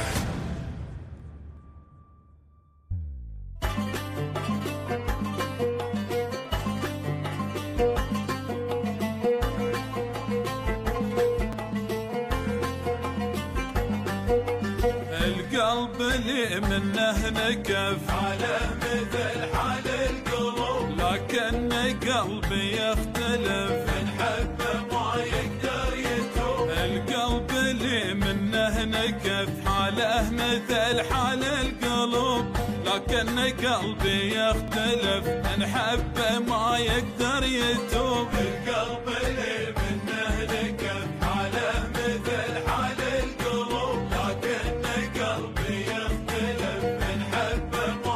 القلب اللي منه نكف على مثل حال القلوب، لكن قلبي يختلف نحب ما يقدر يتوب. القلب اللي منه نكف حاله مثل حال القلوب، لكن قلبي يختلف نحب ما يقدر يتوب. القلب اللي منه نكف حاله مثل حال القلوب، لكن قلبي يختلف نحب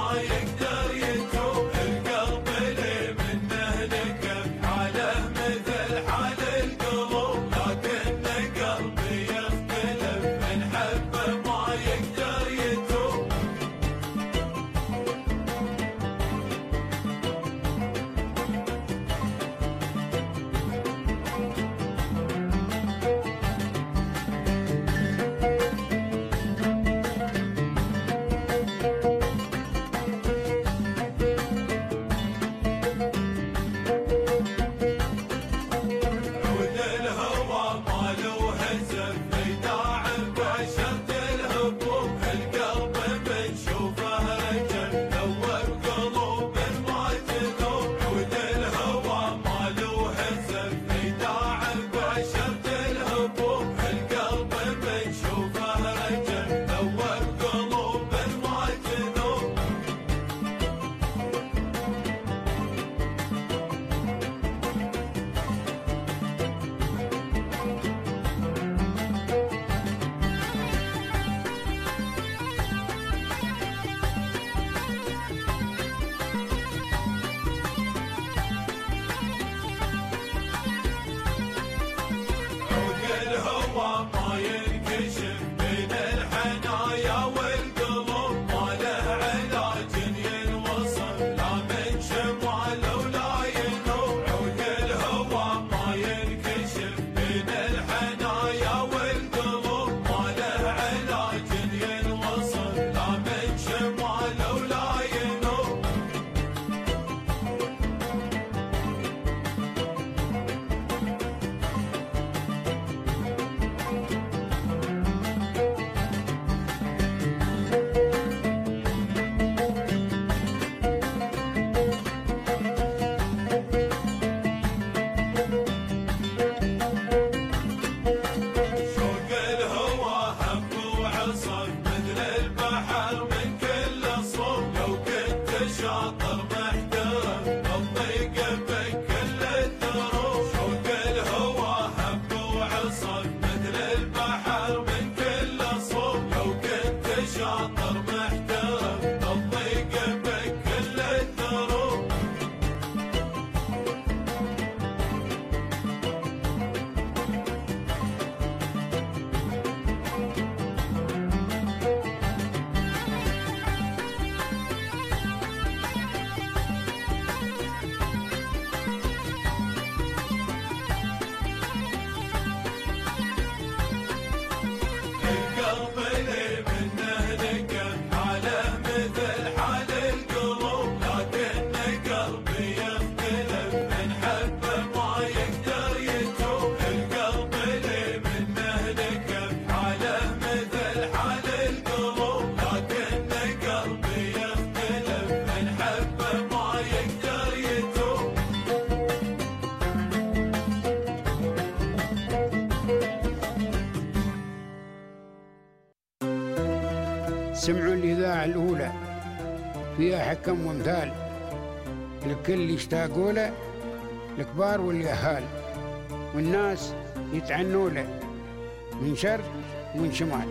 سمعوا الإذاعة الأولى فيها حكم وامثال الكل يشتاقوا له، الكبار واليهال، والناس يتعنوا له من شرق ومن شمال.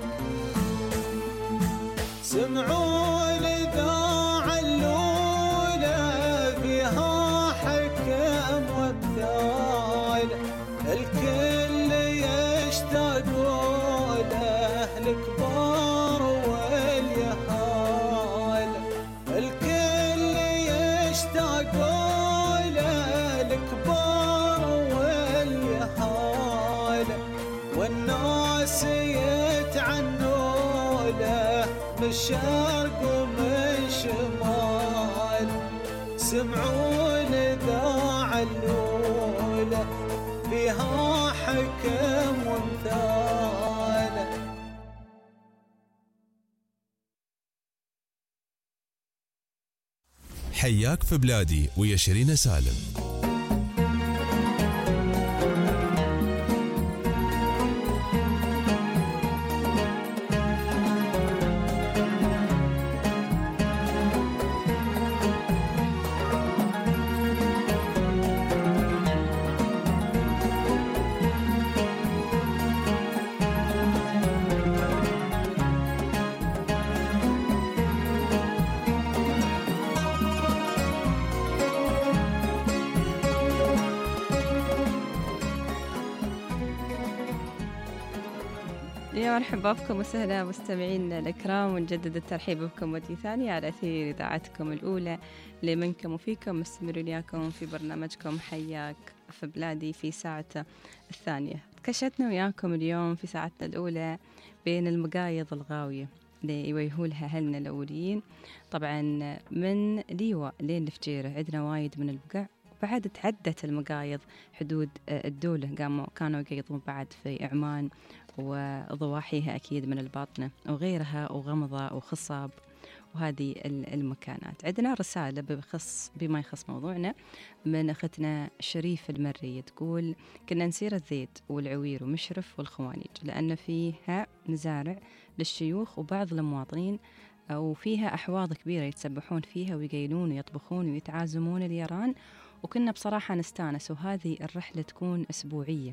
سمعوا الإذاعة الأولى فيها حكم وامثال الكل يشتاقوا له، الكبار واليهال، الكل يشتاقوا له، الكبار واليهال، والناس يتعنوا له من الشرق ومن شمال. سمعوا الإذاعة الأولى فيها حكم وامثال. حياك في بلادي ويا شيرين سالم. يا مرحبا بكم وسهلا مستمعينا الكرام، ونجدد الترحيب بكم مرة ثانية على أثير إذاعتكم الأولى اللي منكم وفيكم مستمرين وياكم في برنامجكم حياك في بلادي في ساعته الثانية. تكشتنا وياكم اليوم في ساعتنا الأولى بين المقايض الغاوية اللي يوجهولها أهلنا الأوليين، طبعا من ليوة لين الفجيرة عندنا وايد من البقع، وبعد تعدت المقايض حدود الدولة، كانوا يقيضون بعد في عمان وضواحيها أكيد من الباطنة وغيرها وغمضة وخصاب وهذه المكانات. عندنا رسالة بما يخص موضوعنا من أختنا شريف المري، تقول كنا نسير الزيت والعوير ومشرف والخوانيج لأن فيها مزارع للشيوخ وبعض المواطنين، وفيها أحواض كبيرة يتسبحون فيها ويقيلون ويطبخون ويتعازمون اليران، وكنا بصراحة نستانس، وهذه الرحلة تكون أسبوعية.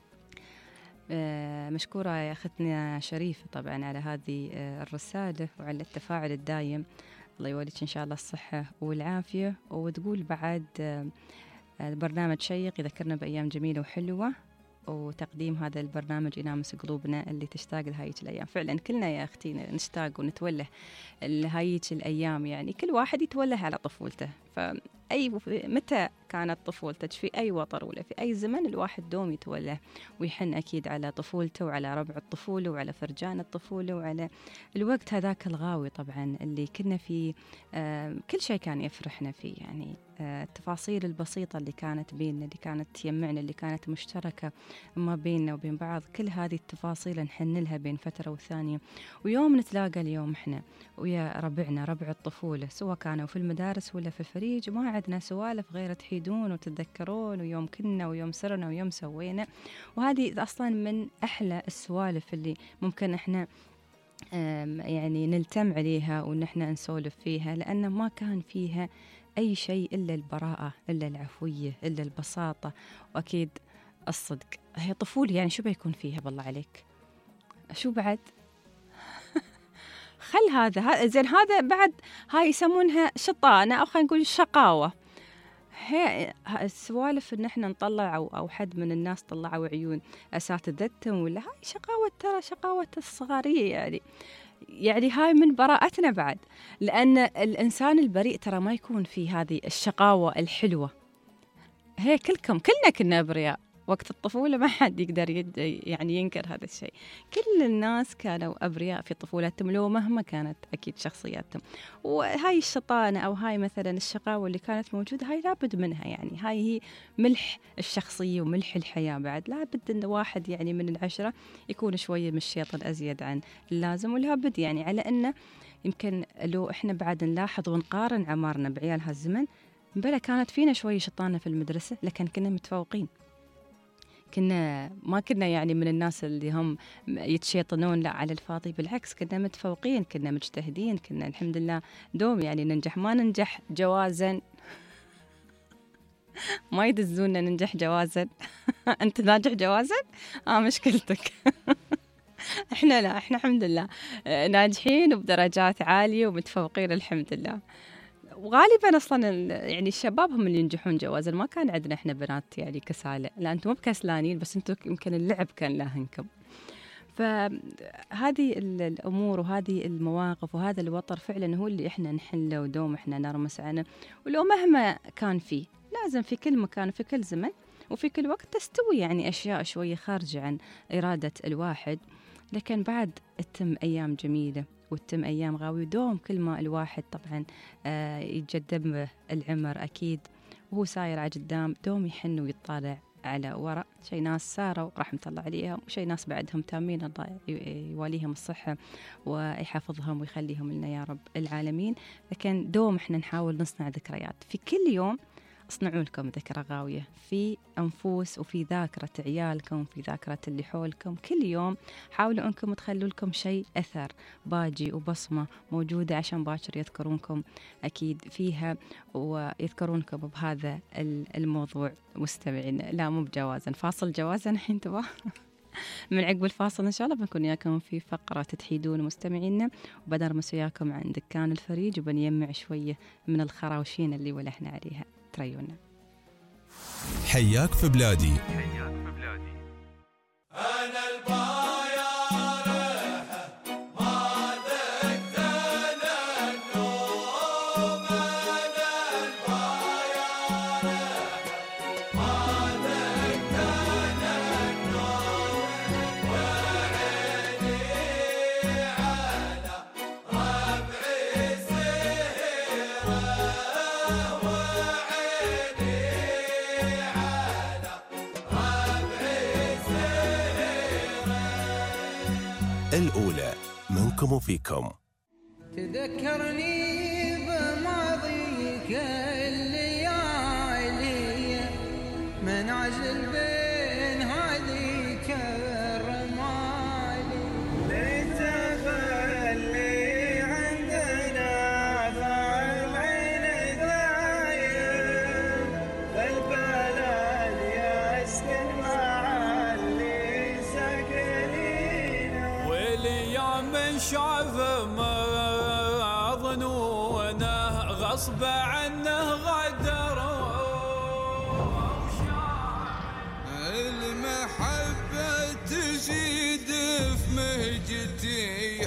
مشكورة يا أختنا شريفة طبعا على هذه الرسالة وعلى التفاعل الدايم، الله يوليك إن شاء الله الصحة والعافية. وتقول بعد البرنامج شيق يذكرنا بأيام جميلة وحلوة، وتقديم هذا البرنامج ينامس قلوبنا اللي تشتاق لهايج الأيام. فعلا كلنا يا أختي نشتاق ونتوله لهايج الأيام، يعني كل واحد يتوله على طفولته. متى كانت طفولتك في أي وطر ولا في أي زمن، الواحد دوم يتوله ويحن أكيد على طفولته وعلى ربع الطفولة وعلى فرجان الطفولة وعلى الوقت هذاك الغاوي طبعا اللي كنا فيه. كل شيء كان يفرحنا فيه، يعني التفاصيل البسيطة اللي كانت بيننا، اللي كانت تجمعنا، اللي كانت مشتركة ما بيننا وبين بعض، كل هذه التفاصيل نحن لها بين فترة والثانية. ويوم نتلاقى اليوم احنا ويا ربعنا ربع الطفولة، سواء كانوا في المدارس ولا في الفريج، ما عندنا سوالف غير تحيدون وتتذكرون ويوم كنا ويوم سرنا ويوم سوينا. وهذه أصلا من أحلى السوالف اللي ممكن احنا يعني نلتم عليها ونحن نسولف فيها، لأن ما كان فيها أي شيء إلا البراءة، إلا العفوية، إلا البساطة، وأكيد الصدق. هي طفولة يعني شو بيكون فيها بالله عليك؟ شو بعد؟ خل هذا زين، هذا بعد هاي يسمونها شطانة أو خلينا نقول شقاوة. هي السوالف إن إحنا نطلع أو حد من الناس طلعوا عيون أساتذتهم، ولا هاي شقاوة، ترى شقاوة الصغارية يعني هاي من براءتنا بعد، لأن الإنسان البريء ترى ما يكون في هذه الشقاوة الحلوة. هي كلنا كنا أبرياء وقت الطفولة، ما حد يقدر يعني ينكر هذا الشيء. كل الناس كانوا أبرياء في طفولتهم لو مهما كانت أكيد شخصياتهم. وهاي الشطانة أو هاي مثلا الشقاوة اللي كانت موجودة، هاي لابد منها، يعني هاي هي ملح الشخصية وملح الحياة. بعد لابد أن واحد يعني من العشرة يكون شوية من الشيطان أزيد عن اللازم، ولابد يعني على أنه يمكن لو إحنا بعد نلاحظ ونقارن عمارنا بعيال هالزمن، بلا كانت فينا شوية شطانة في المدرسة لكن كنا متفوقين. ما كنا يعني من الناس اللي هم يتشيطنون لا على الفاضي، بالعكس كنا متفوقين، كنا مجتهدين، كنا الحمد لله دوم يعني ننجح، ما ننجح جوازا ما يدزونا ننجح جوازا أنت ناجح جوازا؟ مشكلتك إحنا لا، إحنا الحمد لله ناجحين وبدرجات عالية ومتفوقين الحمد لله. وغالبا أصلا يعني الشباب هم اللي ينجحون جوازا، ما كان عندنا إحنا بنات يعني كسالة، لا أنتم مو بكسلانين بس أنتم يمكن اللعب كان لاهنكم. فهذه الأمور وهذه المواقف وهذا الوتر فعلا هو اللي إحنا نحله ودوم إحنا نرمس عنه. ولو مهما كان فيه لازم في كل مكان وفي كل زمن وفي كل وقت تستوي يعني أشياء شوية خارجة عن إرادة الواحد، لكن بعد تتم أيام جميلة وتتم أيام غاوي، ودوم كل ما الواحد طبعا يتجدد العمر أكيد وهو ساير على قدام، دوم يحن ويطالع على وراء. شي ناس ساروا رحمة الله عليهم، وشي ناس بعدهم تامين الله يواليهم الصحة ويحفظهم ويخليهم لنا يا رب العالمين. لكن دوم احنا نحاول نصنع ذكريات في كل يوم. اصنعوا لكم ذكرى غاوية في أنفس وفي ذاكرة عيالكم، في ذاكرة اللي حولكم. كل يوم حاولوا أنكم تخلوا لكم شيء أثر باجي وبصمة موجودة عشان باكر يذكرونكم أكيد فيها ويذكرونكم بهذا الموضوع. مستمعين لا مو بجوازا، فاصل جوازا الحين تبا من عقب الفاصل إن شاء الله بنكون وياكم في فقرة تحيدون مستمعينا، وبنرمس وياكم عن دكان الفريج وبنيمع شوية من الخراوشين اللي ولحنا عليها. تريونا حياك في بلادي. أنا البايع ما ذقتنا النوم، أنا البايع ما ذقتنا النوم، وعيني على ربعي سهرة، الأولى منكم وفيكم. تذكرني بماضيك الليالي منازل بين هذيك الرمالي، لتخلي عندنا فالعين دايم، فالبلد يسكن مع اللي ساكنين، والايام شاف مظنونه غصب عنه غدر، المحبة تزيد في مهجتي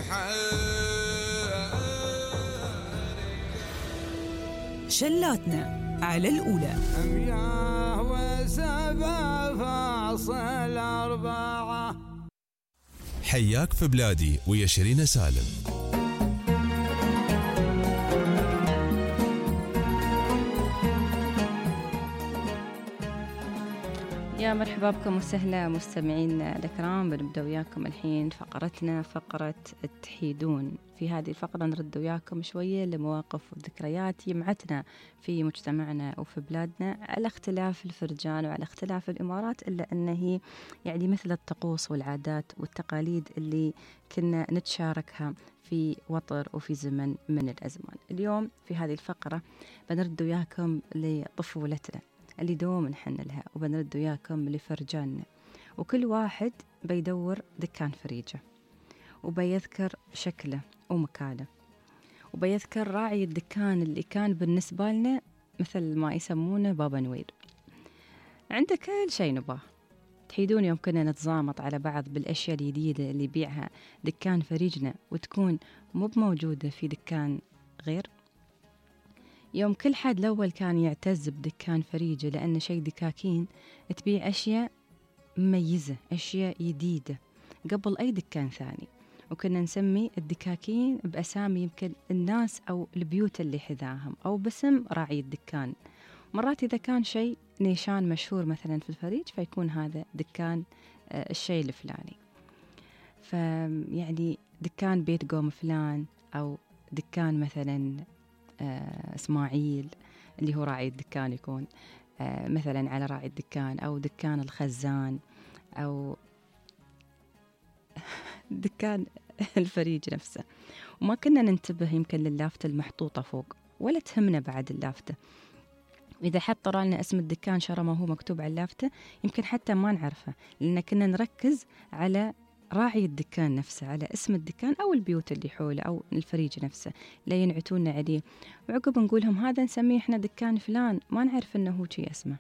شلاتنا على الأولى. مياه وسبع فاصل 4. حياك في بلادي ويا شيرين سالم. يا مرحبا بكم وسهلا مستمعينا الكرام. بنبدأ وياكم الحين فقرتنا، فقرة التحيدون. في هذه الفقرة نرد وياكم شوية لمواقف وذكريات يمعتنا في مجتمعنا وفي بلادنا على اختلاف الفرجان وعلى اختلاف الإمارات، إلا أنه هي يعني مثل الطقوس والعادات والتقاليد اللي كنا نتشاركها في وطر وفي زمن من الأزمان. اليوم في هذه الفقرة بنرد وياكم لطفولتنا اللي دوم نحن لها، وبنرد وياكم لفرجاننا، وكل واحد بيدور دكان فريجة وبيذكر شكله ومكانه، وبيذكر راعي الدكان اللي كان بالنسبة لنا مثل ما يسمونه بابا نويل. عنده كل شيء نباه. تحيدون يوم كنا نتزامط على بعض بالأشياء الجديدة اللي يبيعها دكان فريجنا وتكون مو موجودة في دكان غير. يوم كل حد الأول كان يعتز بدكان فريجة لأن شيء دكاكين تبيع أشياء مميزة، أشياء جديدة قبل أي دكان ثاني، وكنا نسمي الدكاكين بأسامي يمكن الناس أو البيوت اللي حذاهم أو باسم راعي الدكان. مرات إذا كان شيء نيشان مشهور مثلا في الفريج فيكون هذا دكان الشيء الفلاني، فيعني دكان بيت قوم فلان، أو دكان مثلا إسماعيل اللي هو راعي الدكان يكون مثلا على راعي الدكان، أو دكان الخزان، أو دكان الفريج نفسه، وما كنا ننتبه يمكن للافتة المحطوطة فوق، ولا تهمنا بعد اللافتة. إذا حد طرى لنا اسم الدكان شرى ما هو مكتوب على اللافتة يمكن حتى ما نعرفه، لأن كنا نركز على راعي الدكان نفسه، على اسم الدكان أو البيوت اللي حوله أو الفريج نفسه لا ينعتونا عليه، وعقب نقولهم هذا نسميه إحنا دكان فلان، ما نعرف إنه هو شي اسمه.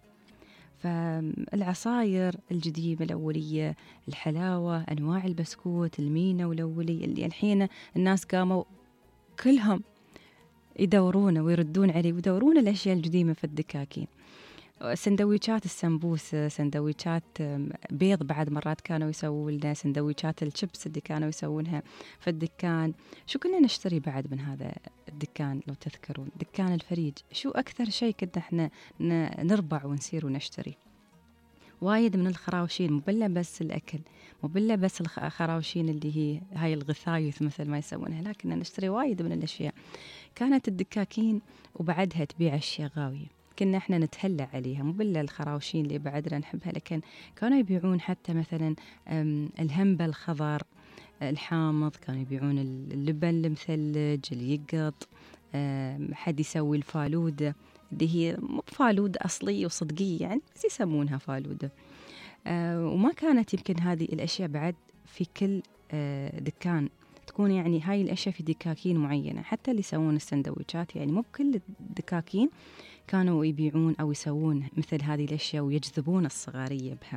فالعصاير الجديدة الأولية، الحلاوة، أنواع البسكوت، المينا والأولي اللي الحين الناس قاموا كلهم يدورون ويردون عليه ويدورون الأشياء الجديدة في الدكاكين. سندويشات السمبوسة، سندويشات بيض، بعد مرات كانوا يسوون لنا سندويشات الشيبس اللي كانوا يسوونها في الدكان. شو كنا نشتري بعد من هذا الدكان لو تذكرون؟ دكان الفريج، شو أكثر شيء كنا احنا نربع ونسير ونشتري؟ وايد من الخراوشين، مو بلا بس الأكل، مو بلا بس الخراوشين اللي هي هاي الغثايث مثل ما يسوونها، لكن نشتري وايد من الأشياء. كانت الدكاكين وبعدها تبيع أشياء غاوية، كنا احنا نتهلع عليها، مو بلا الخراوشين اللي بعدنا نحبها، لكن كانوا يبيعون حتى مثلا الهنبة الخضر الحامض، كانوا يبيعون اللبن المثلج، اليقط، حد يسوي الفالودة اللي هي مو فالودة أصلية وصدقية يعني، بس يسمونها فالودة. وما كانت يمكن هذه الأشياء بعد في كل دكان تكون، يعني هاي الأشياء في دكاكين معينة، حتى اللي يسوون السندويشات يعني مو بكل الدكاكين كانوا يبيعون أو يسوون مثل هذه الأشياء ويجذبون الصغارية بها.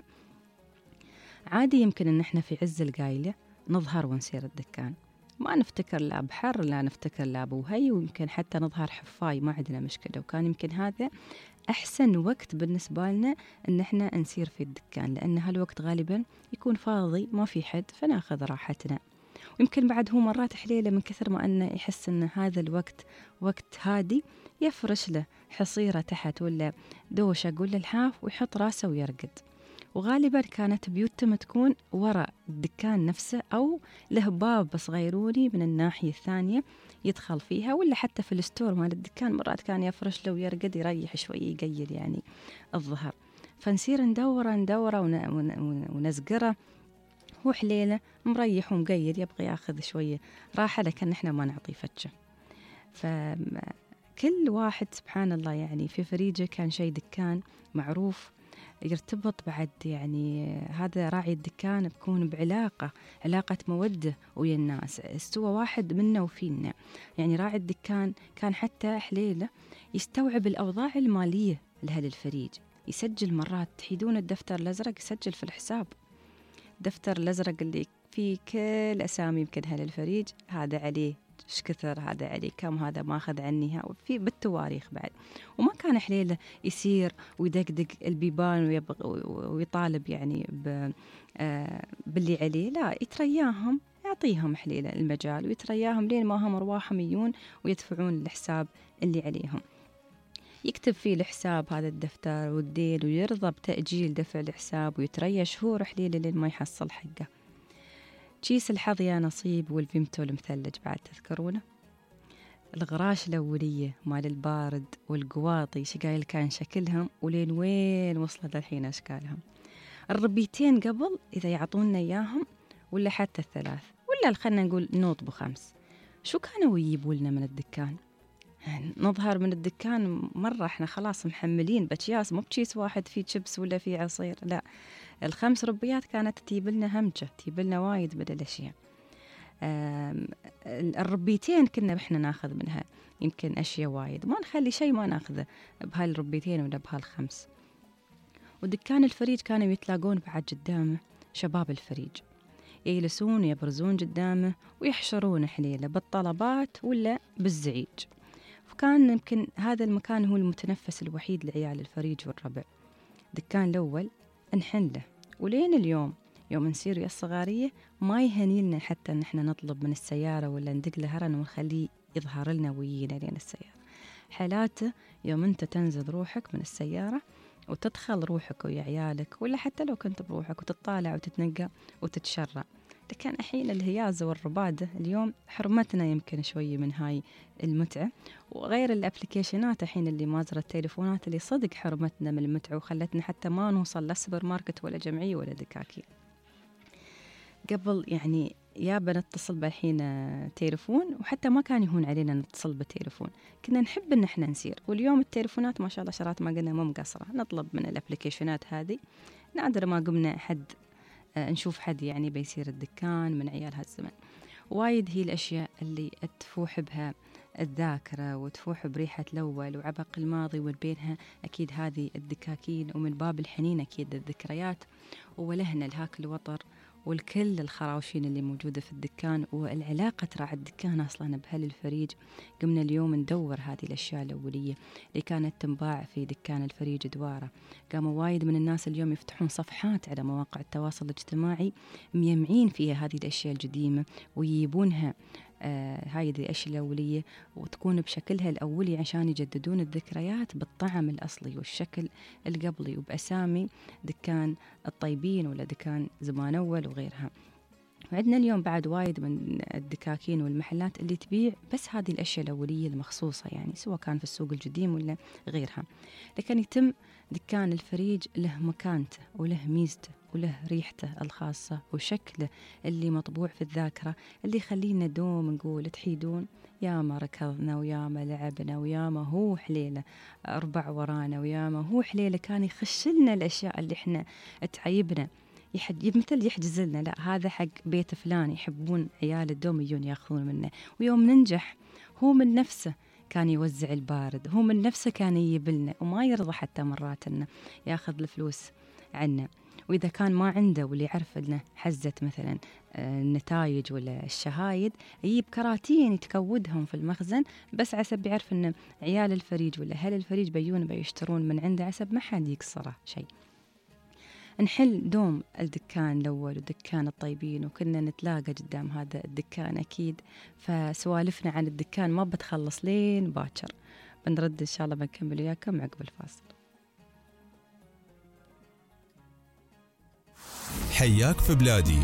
عادي يمكن أن احنا في عز القايلة نظهر ونسير الدكان، ما نفتكر لا بحر لا نفتكر لا بوهي، ويمكن حتى نظهر حفاي ما عندنا مشكلة. وكان يمكن هذا أحسن وقت بالنسبة لنا أن احنا نسير في الدكان، لأن هالوقت غالبا يكون فاضي ما في حد، فناخذ راحتنا. ويمكن بعد هو مرات حليلة من كثر ما أنه يحس أن هذا الوقت وقت هادي، يفرش له حصيرة تحت ولا دوشة ولا الحاف ويحط راسه ويرقد. وغالبا كانت بيوتهم تكون وراء الدكان نفسه، أو له باب صغيروني من الناحية الثانية يدخل فيها، ولا حتى في الستور مال الدكان مرات كان يفرش له ويرقد يريح شوي يقيل يعني الظهر. فنصير ندوره ونزقره، هو حليلة مريح ومقيد يبغى ياخذ شوية راحة، لكن احنا ما نعطيه فتشة. فكل واحد سبحان الله يعني في فريجه كان شيء دكان معروف يرتبط بعد، يعني هذا راعي الدكان بكون علاقة مودة ويا الناس، استوى واحد منا وفينا. يعني راعي الدكان كان حتى حليلة يستوعب الأوضاع المالية لهذا الفريج، يسجل مرات تحيدون الدفتر الأزرق يسجل في الحساب، الدفتر الأزرق اللي فيه كل أسامي يمكن هالفريج، هذا عليه ايش كثر، هذا عليه كم، هذا ماخذ عني، في بالتواريخ بعد. وما كان حليله يسير ويدقدق البيبان ويطالب يعني باللي عليه، لا، يترياهم، يعطيهم حليله المجال ويترياهم لين ما هم رواحهم يجون ويدفعون الحساب اللي عليهم. يكتب فيه الحساب هذا الدفتر والدين، ويرضى بتأجيل دفع الحساب، ويتريا شهور حليله لين ما يحصل حقه. كيس الحظ يا نصيب والفيمتو المثلج بعد تذكرونه، الغراش الأولية مال البارد والقواطي شقايل كان شكلهم، ولين وين وصلت الحين أشكالهم. الربيتين قبل إذا يعطونا إياهم، ولا حتى الثلاث، ولا خلنا نقول نوط بخمس، شو كانوا يجيبوا لنا من الدكان؟ نظهر من الدكان مرة احنا خلاص محملين بكياس، مو بكيس واحد فيه شيبس ولا فيه عصير، لا، ال5 ربيات كانت تجيب لنا همجة، تجيب لنا وايد من الأشياء. الربيتين كنا احنا ناخذ منها يمكن أشياء وايد، ما نخلي شيء ما ناخذه بهالربيتين ولا بهال5. ودكان الفريج كانوا يتلاقون بعد قدامه شباب الفريج، يجلسون ويبرزون قدامه ويحشرون حليله بالطلبات ولا بالزعيج. فكان يمكن هذا المكان هو المتنفس الوحيد لعيال الفريج والربع. دكان الأول نحله، ولين اليوم يوم نصير يا الصغارية ما يهني لنا حتى ان احنا نطلب من السيارة ولا ندق له هرن ونخليه يظهر لنا ويينا لين السيارة. حالاته يوم انت تنزل روحك من السيارة وتدخل روحك ويا عيالك، ولا حتى لو كنت بروحك وتطالع وتتنقى وتتشرع، لكن الحين الهياز والربادة اليوم حرمتنا يمكن شوي من هاي المتعة، وغير الابليكيشنات الحين اللي مازرة التليفونات اللي صدق حرمتنا من المتعة وخلتنا حتى ما نوصل لسوبر ماركت ولا جمعية ولا دكاكين. قبل يعني يا بنتصل بالحين تليفون، وحتى ما كان يهون علينا نتصل بالتليفون، كنا نحب ان احنا نسير. واليوم التليفونات ما شاء الله شرات ما قلنا مو مقصرة، نطلب من الابليكيشنات هذه. نادر ما قمنا حد نشوف حد يعني بيصير الدكان من عيال هالزمن. وايد هي الأشياء اللي تفوح بها الذاكرة وتفوح بريحة الأول وعبق الماضي، وبينها أكيد هذه الدكاكين، ومن باب الحنين أكيد الذكريات ولهنا لهاك الوطر والكل الخراوشين اللي موجودة في الدكان والعلاقة تراع الدكان أصلا بهل الفريج. قمنا اليوم ندور هذه الأشياء الأولية اللي كانت تنباع في دكان الفريج دوارة. قاموا وايد من الناس اليوم يفتحون صفحات على مواقع التواصل الاجتماعي ميمعين فيها هذه الأشياء القديمة ويجيبونها هاي الأشياء الأولية وتكون بشكلها الأولي عشان يجددون الذكريات بالطعم الأصلي والشكل القبلي وبأسامي دكان الطيبين ولا دكان زمان أول وغيرها. وعندنا اليوم بعد وايد من الدكاكين والمحلات اللي تبيع بس هذه الأشياء الأولية المخصوصة، يعني سواء كان في السوق القديم ولا غيرها. لكن يتم دكان الفريج له مكانته وله ميزته وله ريحته الخاصة وشكله اللي مطبوع في الذاكرة، اللي يخلينا دوم نقول تحيدون يا ما ركضنا ويا ما لعبنا ويا ما هو حليلة أربع ورانا ويا ما هو حليلة كان يخش لنا الأشياء اللي احنا تعيبنا، مثل يحجز لنا لا هذا حق بيت فلان، يحبون عيال الدوم يجون ياخذون منه. ويوم ننجح هو من نفسه كان يوزع البارد، هو من نفسه كان يجيب لنا وما يرضى حتى مرات انه ياخذ الفلوس عنا. وإذا كان ما عنده واللي يعرف انه حزت مثلا النتائج ولا الشهايد يجيب كراتين يتكودهم في المخزن بس عسب يعرف ان عيال الفريج ولا اهل الفريج بيون بيشترون من عنده عسب ما حد يكسره شيء. نحل دوم الدكان الأول ودكان الطيبين، وكنا نتلاقى قدام هذا الدكان أكيد، فسوالفنا عن الدكان ما بتخلص لين باكر. بنرد إن شاء الله بنكمل وياكم عقب الفاصل. حياك في بلادي.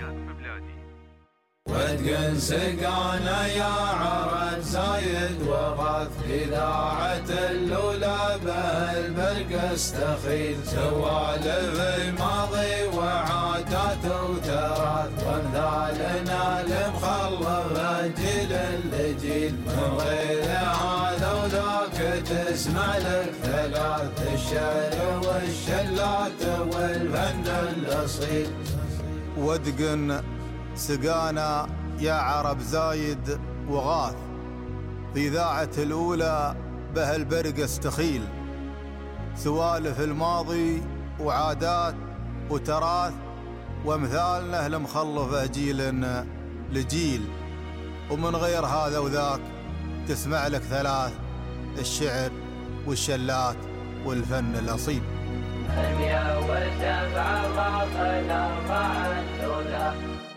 وتقن سقانا يا عرب زايد وغاث إذاعة اللولى بالبرق استخيل سوالف الماضي وعادات وتراث وامثالنا المخلف جيل لجيل. من غير هذا وذاك تسمع لك ثلاث الشعر والشلات والفن الأصيل. وتقن سقانا يا عرب زايد وغاث في إذاعة الأولى به البرق استخيل سوالف الماضي وعادات وتراث وامثالنا المخلفة جيل لجيل. ومن غير هذا وذاك تسمع لك ثلاث الشعر والشلات والفن الأصيل. المياه والسبع الراس الأربعة الأولى.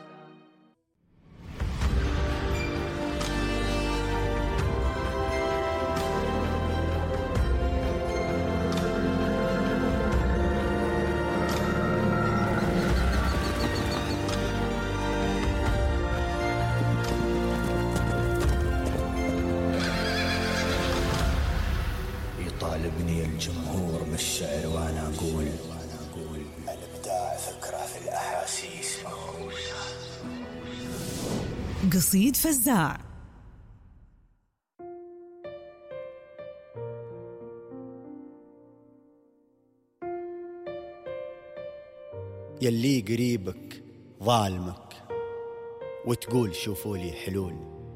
يطالبني الجمهور بالشعر وانا اقول الابداع فكره في الاحاسيس. قصيد فزاع. يلي قريبك ظالمك وتقول شوفوا لي حلول،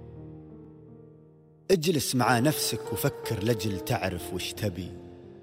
اجلس مع نفسك وفكر لجل تعرف وش تبي.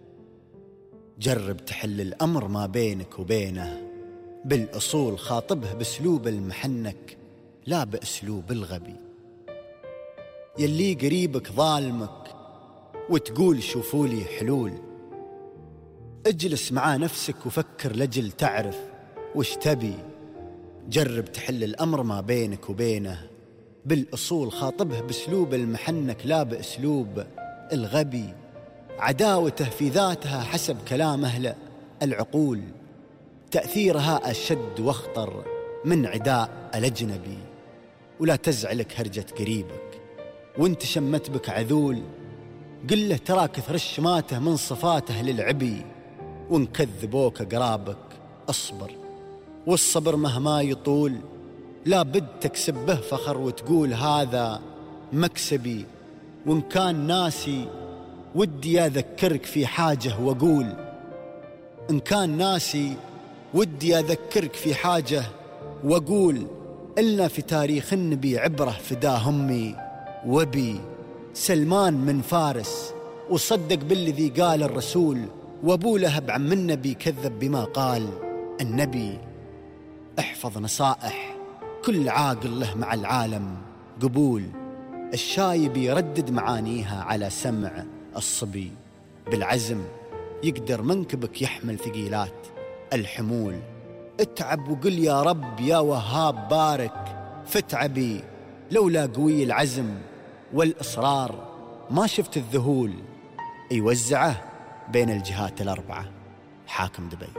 جرب تحل الأمر ما بينك وبينه بالأصول، خاطبه بأسلوب المحنك لا بأسلوب الغبي. يلي قريبك ظالمك وتقول شوفوا لي حلول، اجلس مع نفسك وفكر لجل تعرف وش تبي. جرب تحل الأمر ما بينك وبينه بالأصول، خاطبه بأسلوب المحنك لا بأسلوب الغبي. عداوته في ذاتها حسب كلام أهل العقول، تأثيرها أشد واخطر من عداء الأجنبي، ولا تزعلك هرجة قريبك، وانت شمت بك عذول قل له ترى كثر الشماته من صفاته للعبي، وان كذبوك قرابك اصبر، والصبر مهما يطول لا بد تكسب به فخر وتقول هذا مكسبي، وان كان ناسي ودي أذكرك في حاجة وأقول، إن كان ناسي ودي أذكرك في حاجة وأقول، إلنا في تاريخ النبي عبرة فداه أمي وبي، سلمان من فارس وصدق بالذي قال الرسول، وأبو لهب عم النبي كذب بما قال النبي. احفظ نصائح كل عاقل له مع العالم قبول، الشايب يردد معانيها على سمع الصبي، بالعزم يقدر منكبك يحمل ثقيلات الحمول، اتعب وقل يا رب يا وهاب بارك فتعبي، لولا قوي العزم والإصرار ما شفت الذهول، يوزعه بين الجهات الأربعة حاكم دبي.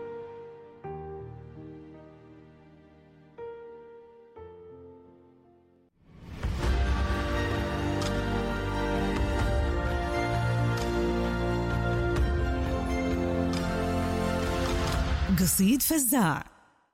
قصيد فزاع.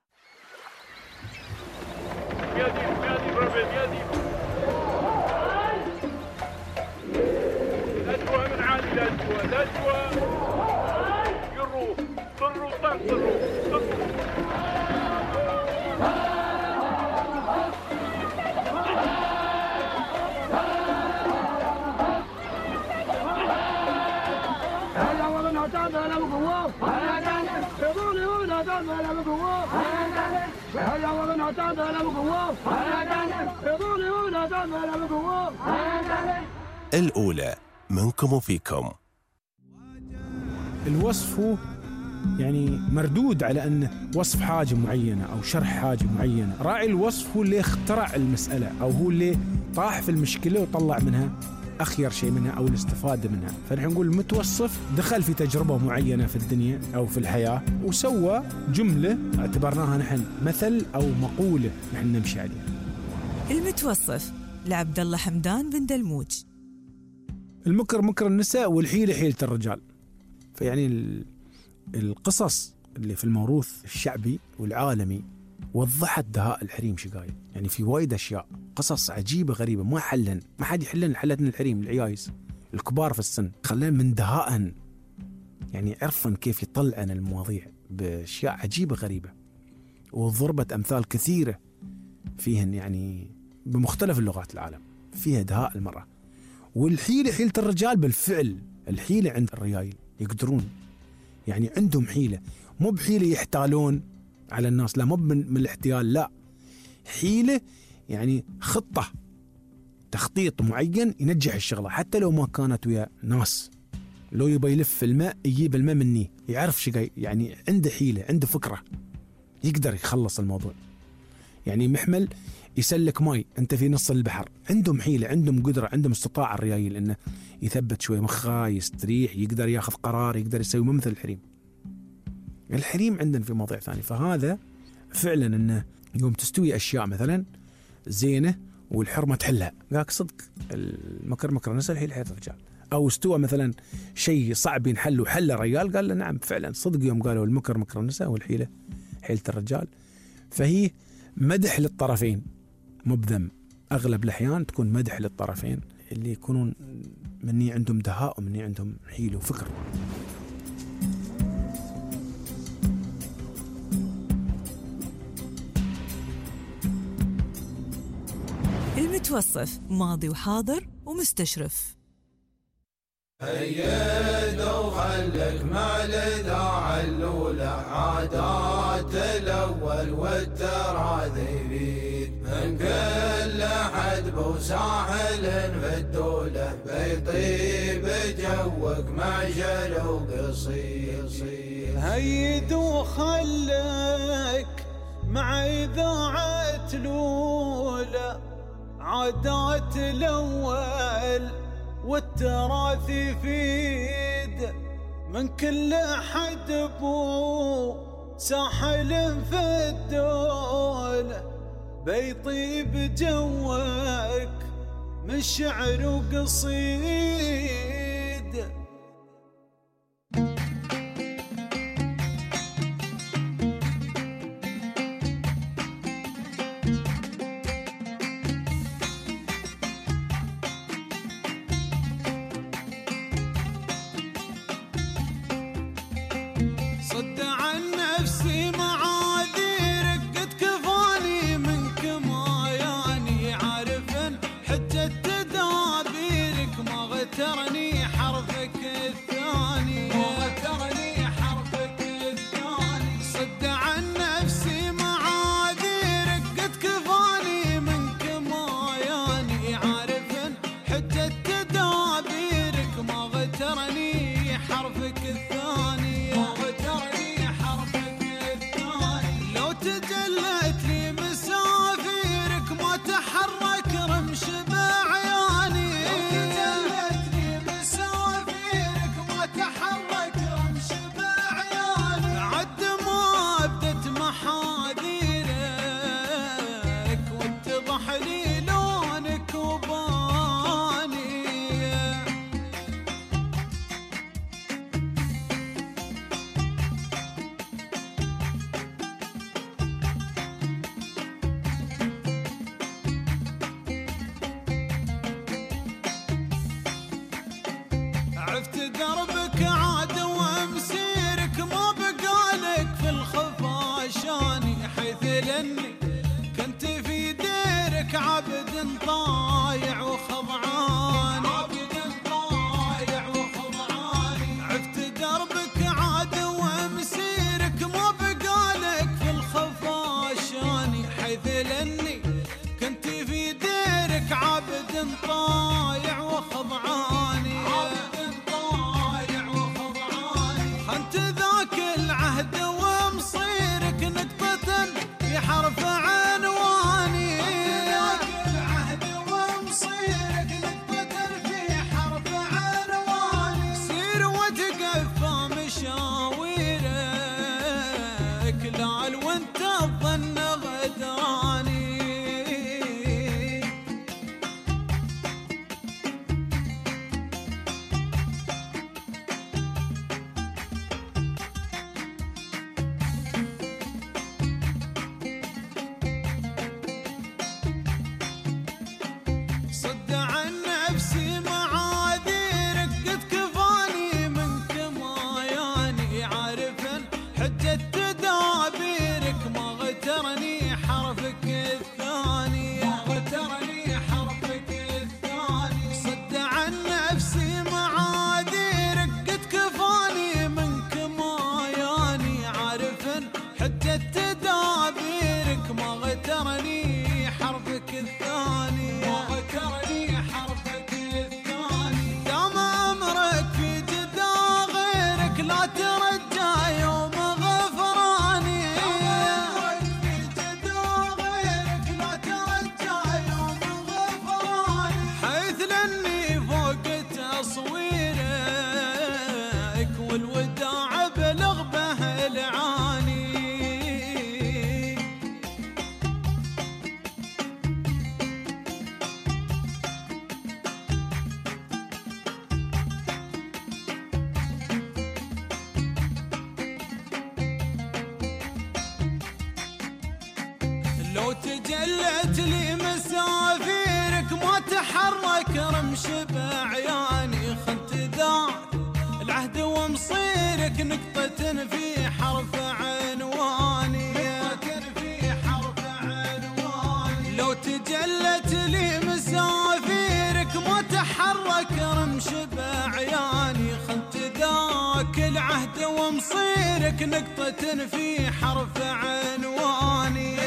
الأولى منكم وفيكم. الوصف هو يعني مردود على أنه وصف حاجة معينة أو شرح حاجة معينة. راعي الوصف هو اللي اخترع المسألة أو هو اللي طاح في المشكلة وطلع منها أخير شيء منها أو الاستفادة منها. فنحن نقول المتوصف دخل في تجربة معينة في الدنيا أو في الحياة وسوى جملة اعتبرناها نحن مثل أو مقولة نحن نمشي عليها. المتوصف لعبد الله حمدان بن دلموج. المكر مكر النساء والحيلة حيلة الرجال. فيعني القصص اللي في الموروث الشعبي والعالمي وضحت دهاء الحريم شقاية. يعني في وايد أشياء قصص عجيبة غريبة ما حد يحلن حلتنا الحريم العيايز الكبار في السن خلينا من دهاءهن يعني عرفن كيف يطلعن المواضيع بأشياء عجيبة غريبة وضربت أمثال كثيرة فيهن يعني بمختلف اللغات العالم فيها دهاء المرأة. والحيلة حيلة الرجال بالفعل الحيلة عند الرجال يقدرون يعني عندهم حيلة مو بحيلة يحتالون على الناس لا مو من الاحتيال لا حيلة يعني خطة تخطيط معين ينجح الشغلة حتى لو ما كانت ويا ناس لو يبي يلف الماء يجيب الماء مني يعرف شيء يعني عنده حيلة عنده فكرة يقدر يخلص الموضوع. يعني محمل يسلك ماي انت في نص البحر عندهم حيلة عندهم قدرة عندهم استطاعة الريايل انه يثبت شوي مخه يستريح يقدر ياخذ قرار يقدر يسوي مثل الحريم عندنا في موضوع ثاني. فهذا فعلا انه يوم تستوي اشياء مثلا زينة والحرمة تحلها قاك صدق المكر مكر النساء الحيل حيل الرجال. او استوى مثلا شيء صعب ينحل وحل الرجال قال له نعم فعلا صدق يوم قالوا المكر مكر النساء والحيلة حيلة الرجال. فهي مدح للطرفين مو بذم اغلب الاحيان تكون مدح للطرفين اللي يكونون مني عندهم دهاء ومني عندهم حيلة وفكر. المتوصف ماضي وحاضر ومستشرف. هيا وخلك مع الإذاعة الأولى عادات الأول والتراذيل من كل حدب وساحل في الدولة بيطيب جوك مع شلو قصير. هيا وخلك مع إذاعة الأولى عادات الأول والتراث يفيد من كل حدب ساحل في الدولة بيطيب جوك من شعر وقصيد. صد عن نفسي معاذيرك قد كفاني منك ما يعني عارفا حجة تدابيرك ما غترني حرفك الثاني ما غترني حرفك الثاني. صد عن نفسي معاذيرك قد كفاني منك ما يعني عارفا حجة تدابيرك ما غترني حرفك الثاني. لو تجلت لي مسافيرك ما تحرك رمش بعياني. لو تجلت لي مسافيرك ما تحرك رمش بعياني. عد ما بدت محاذيرك واتضح لي لونك وباني. عرفت دربك عاد وامسيرك ما بقالك في الخفاشاني. حيث لاني كنت في ديرك عبد طايع وخضعاني. عبد طايع وخضعاني. عرفت دربك عاد وامسيرك ما بقالك في الخفاشاني. حيث لاني كنت في ديرك عبد طايع وخضعاني. خنت ذاك العهد ومصيرك نقطة في حرف عنواني. ذاك العهد ومصيرك نقطة في حرف عنواني. سير وتقفى مشاويرك لال وانت الظن غدراني. صد عن نفسي معاذيرك قد كفاني منك ما يعني عارفا حجة تدابيرك ما غترني حرفك الثاني. ما غترني حرفك الثاني. صد عن نفسي معاذيرك قد كفاني منك ما يعني عارفا حجة تدابيرك ما غترني حرفك الثاني. ما غترني حرفك الثاني. دام امرك في جدا غيرك لا ترجى يوم غفراني. دام امرك في جدا غيرك لا ترجى يوم غفراني. حيث لاني فوق تصويرك والوداع بلغ به العاني. لو تجلت لي مسافيرك ما تحرك رمش بعياني. خنت ذاك العهد ومصيرك نقطة في حرف عنواني. نقطة في حرف عنواني. لو تجلت لي مسافيرك ما تحرك رمش بعياني. خنت ذاك العهد ومصيرك نقطة في حرف عنواني.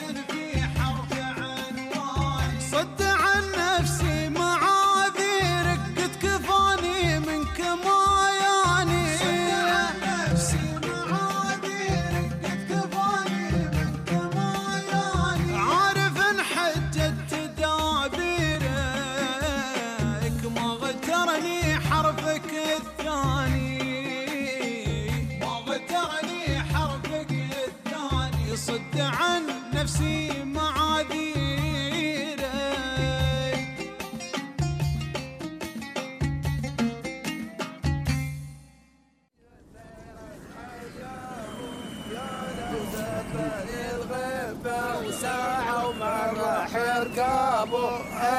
صد عن نفسي معاذيرك قد كفاني منك ما يعني. صد عن نفسي معاذيرك قد كفاني منك ما يعني. عارف ان حجة تدابيرك ما غترني حرفك الثاني. ما غترني حرفك الثاني.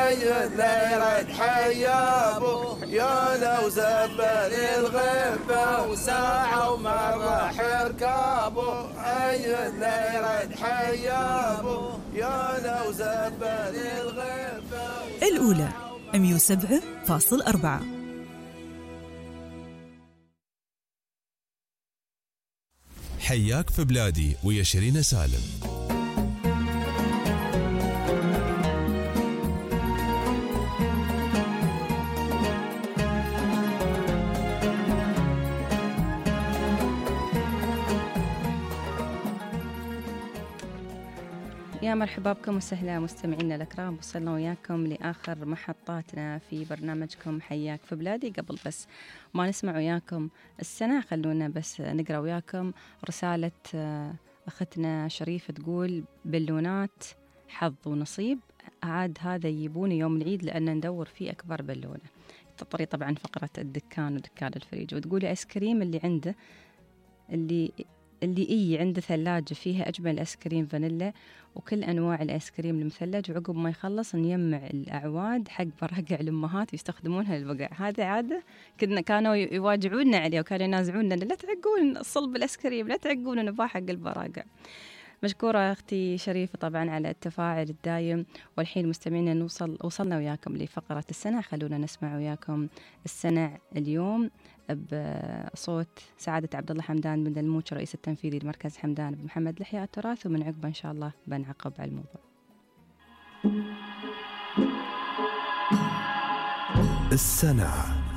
أي اللي يرد حيابه يا لو زبل الغفة وساعة ومرة حركابه أي اللي يرد حيابه يا لو زبل الغفة. الأولى 107.4. حياك في بلادي ويا شيرين سالم. يا مرحبا بكم وسهلا مستمعينا الأكرام. وصلنا وياكم لآخر محطاتنا في برنامجكم حياك في بلادي. قبل بس ما نسمع وياكم السنة خلونا بس نقرأ وياكم رسالة أختنا شريفة تقول بالونات حظ ونصيب عاد هذا يجيبوني يوم العيد لأن ندور فيه أكبر بالونة. تطري طبعا فقرة الدكان ودكان الفريج. وتقول آيس كريم اللي عنده اللي عنده ثلاجة فيها أجمل آيس كريم فانيلا وكل أنواع الآيس كريم المثلج، وعقب ما يخلص نجمع الأعواد حق برقع الأمهات يستخدمونها للبقع. هذا عادة كانوا يواجعوننا عليه وكانوا ينازعوننا لا تعقون صلب الآيس كريم، لا تعقون نباع حق البراقع. مشكورة أختي شريفة طبعا على التفاعل الدايم. والحين مستمعينا وصلنا وياكم لفقرة السنة. خلونا نسمع وياكم السنة اليوم بصوت سعادة عبد الله حمدان بن دلموش رئيس التنفيذي لمركز حمدان بن محمد لأحياء التراث، ومن عقبه إن شاء الله بنعقب على الموضوع. السنة.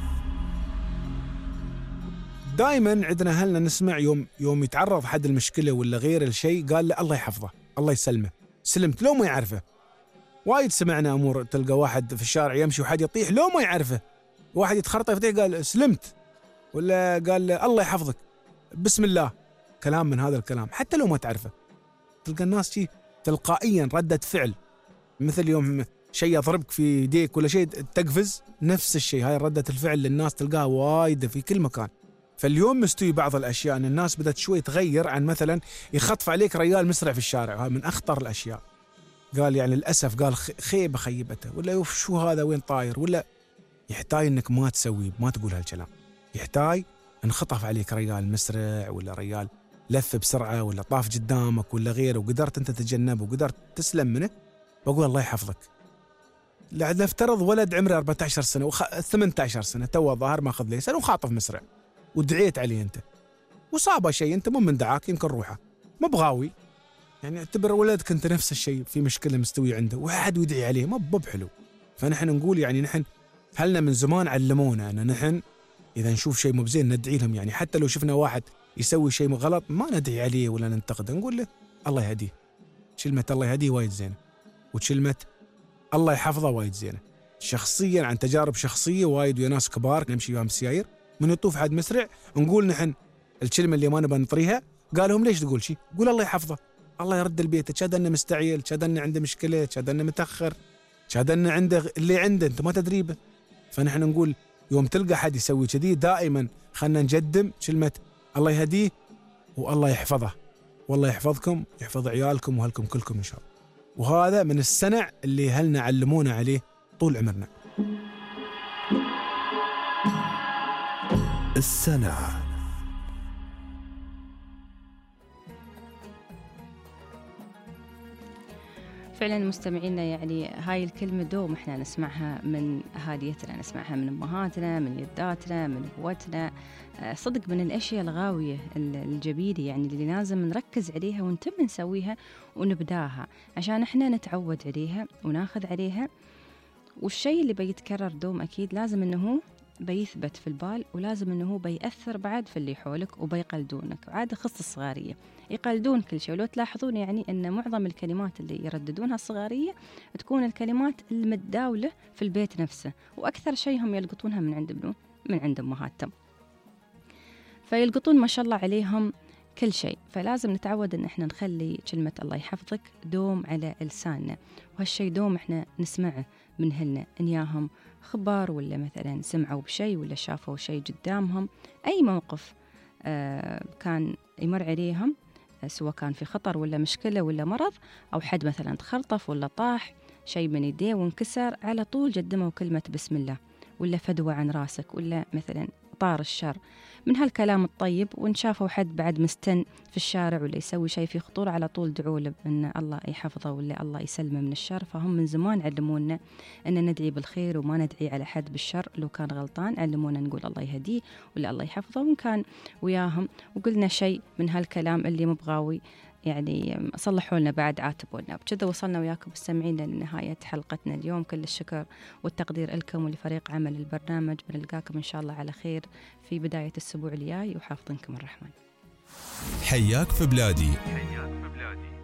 دائما عندنا أهلنا نسمع يوم يتعرض حد المشكلة ولا غير الشيء قال له الله يحفظه الله يسلمه سلمت لو ما يعرفه. وايد سمعنا أمور تلقى واحد في الشارع يمشي وحد يطيح لو ما يعرفه، واحد يتخرطف يفتح قال سلمت ولا قال الله يحفظك بسم الله، كلام من هذا الكلام حتى لو ما تعرفه. تلقى الناس شيء تلقائيا ردة فعل، مثل يوم شيء يضربك في يديك ولا شيء تقفز، نفس الشيء هاي ردة الفعل للناس تلقاها وايد في كل مكان. فاليوم مستوي بعض الأشياء أن الناس بدأت شوي تغير عن مثلا يخطف عليك رجال مسرع في الشارع، هاي من أخطر الأشياء. قال يعني للأسف قال خيبة خيبته ولا يوف شو هذا وين طاير، ولا يحتاج أنك ما تسوي ما تقول هالكلام، يحتاج انخطف عليك رجال مسرع ولا رجال لف بسرعة ولا طاف قدامك ولا غيره وقدرت أنت تتجنبه وقدرت تسلم منه، بقول الله يحفظك. نفترض ولد عمره 14 سنة 18 سنة تو ظاهر ما أخذ ليسن وخاطف مسرع ودعيت عليه أنت وصابه شيء أنت مو من دعاك يمكن روحه ما بغاوي، يعني اعتبر ولدك أنت نفس الشيء في مشكلة مستوي عنده وأحد يدعي عليه ما بحلو. فنحن نقول يعني نحن هلنا من زمان علمونا أن نحن إذا نشوف شيء مو بزين ندعي لهم، يعني حتى لو شفنا واحد يسوي شيء غلط ما ندعي عليه ولا ننتقده، نقول له الله يهديه. كلمة الله يهديه وايد زينة، وكلمة الله يحفظه وايد زينة. شخصيا عن تجارب شخصية وايد ويا ناس كبار نمشي وياهم السياير من يطوف حد مسرع نقول نحن الكلمة اللي ما نبغى نطريها، قالهم ليش تقول شيء؟ قول الله يحفظه الله يرد البيت، شاد انه مستعيل، شاد انه عنده مشكلة، شاد انه متأخر، شاد انه عنده اللي عنده انت ما تدريبه. فنحن نقول يوم تلقى حد يسوي كذي دائما خلنا نقدم كلمة الله يهديه والله يحفظه، والله يحفظكم يحفظ عيالكم وهلكم كلكم إن شاء الله. وهذا من السنع اللي هلنا علمونا عليه طول عمرنا. السنع. فعلا مستمعينا يعني هاي الكلمة دوم احنا نسمعها من أهاليتنا، نسمعها من أمهاتنا، من جداتنا، من أبواتنا، صدق من الأشياء الغاوية الجميلة يعني اللي لازم نركز عليها ونتم نسويها ونبداها عشان احنا نتعود عليها وناخذ عليها. والشيء اللي بيتكرر دوم أكيد لازم أنه بيثبت في البال، ولازم أنه بيأثر بعد في اللي حولك وبيقلدونك. وعادة خص الصغارية يقلدون كل شيء، ولو تلاحظون يعني أن معظم الكلمات اللي يرددونها الصغارية تكون الكلمات المتداولة في البيت نفسه، وأكثر شيء هم يلقطونها من عند أمهاتهم، فيلقطون ما شاء الله عليهم كل شيء. فلازم نتعود أن احنا نخلي كلمة الله يحفظك دوم على لساننا، وهالشيء دوم احنا نسمعه من هلنا إنياهم خبر ولا مثلا سمعوا بشيء ولا شافوا شيء قدامهم، أي موقف كان يمر عليهم سواء كان في خطر ولا مشكلة ولا مرض أو حد مثلا تخرطف ولا طاح، شيء من يديه وانكسر، على طول قدموا كلمة بسم الله، ولا فدوى عن راسك، ولا مثلا طار الشر. من هالكلام الطيب، وإن شافوا حد بعد مستن في الشارع ولا يسوي شيء في خطورة، على طول دعوا له بأن الله يحفظه ولا الله يسلمه من الشر. فهم من زمان علمونا أن ندعي بالخير وما ندعي على حد بالشر. لو كان غلطان علمونا نقول الله يهديه ولا الله يحفظه. وإن كان وياهم وقلنا شيء من هالكلام اللي مبغاوي يعني صلحوا لنا بعد، عاتبوا لنا. بكذا وصلنا وياكم مستمعين لنهاية حلقتنا اليوم. كل الشكر والتقدير لكم ولفريق عمل البرنامج. بنلقاكم إن شاء الله على خير في بداية الأسبوع الجاي، وحافظنكم الرحمن. حياك في بلادي.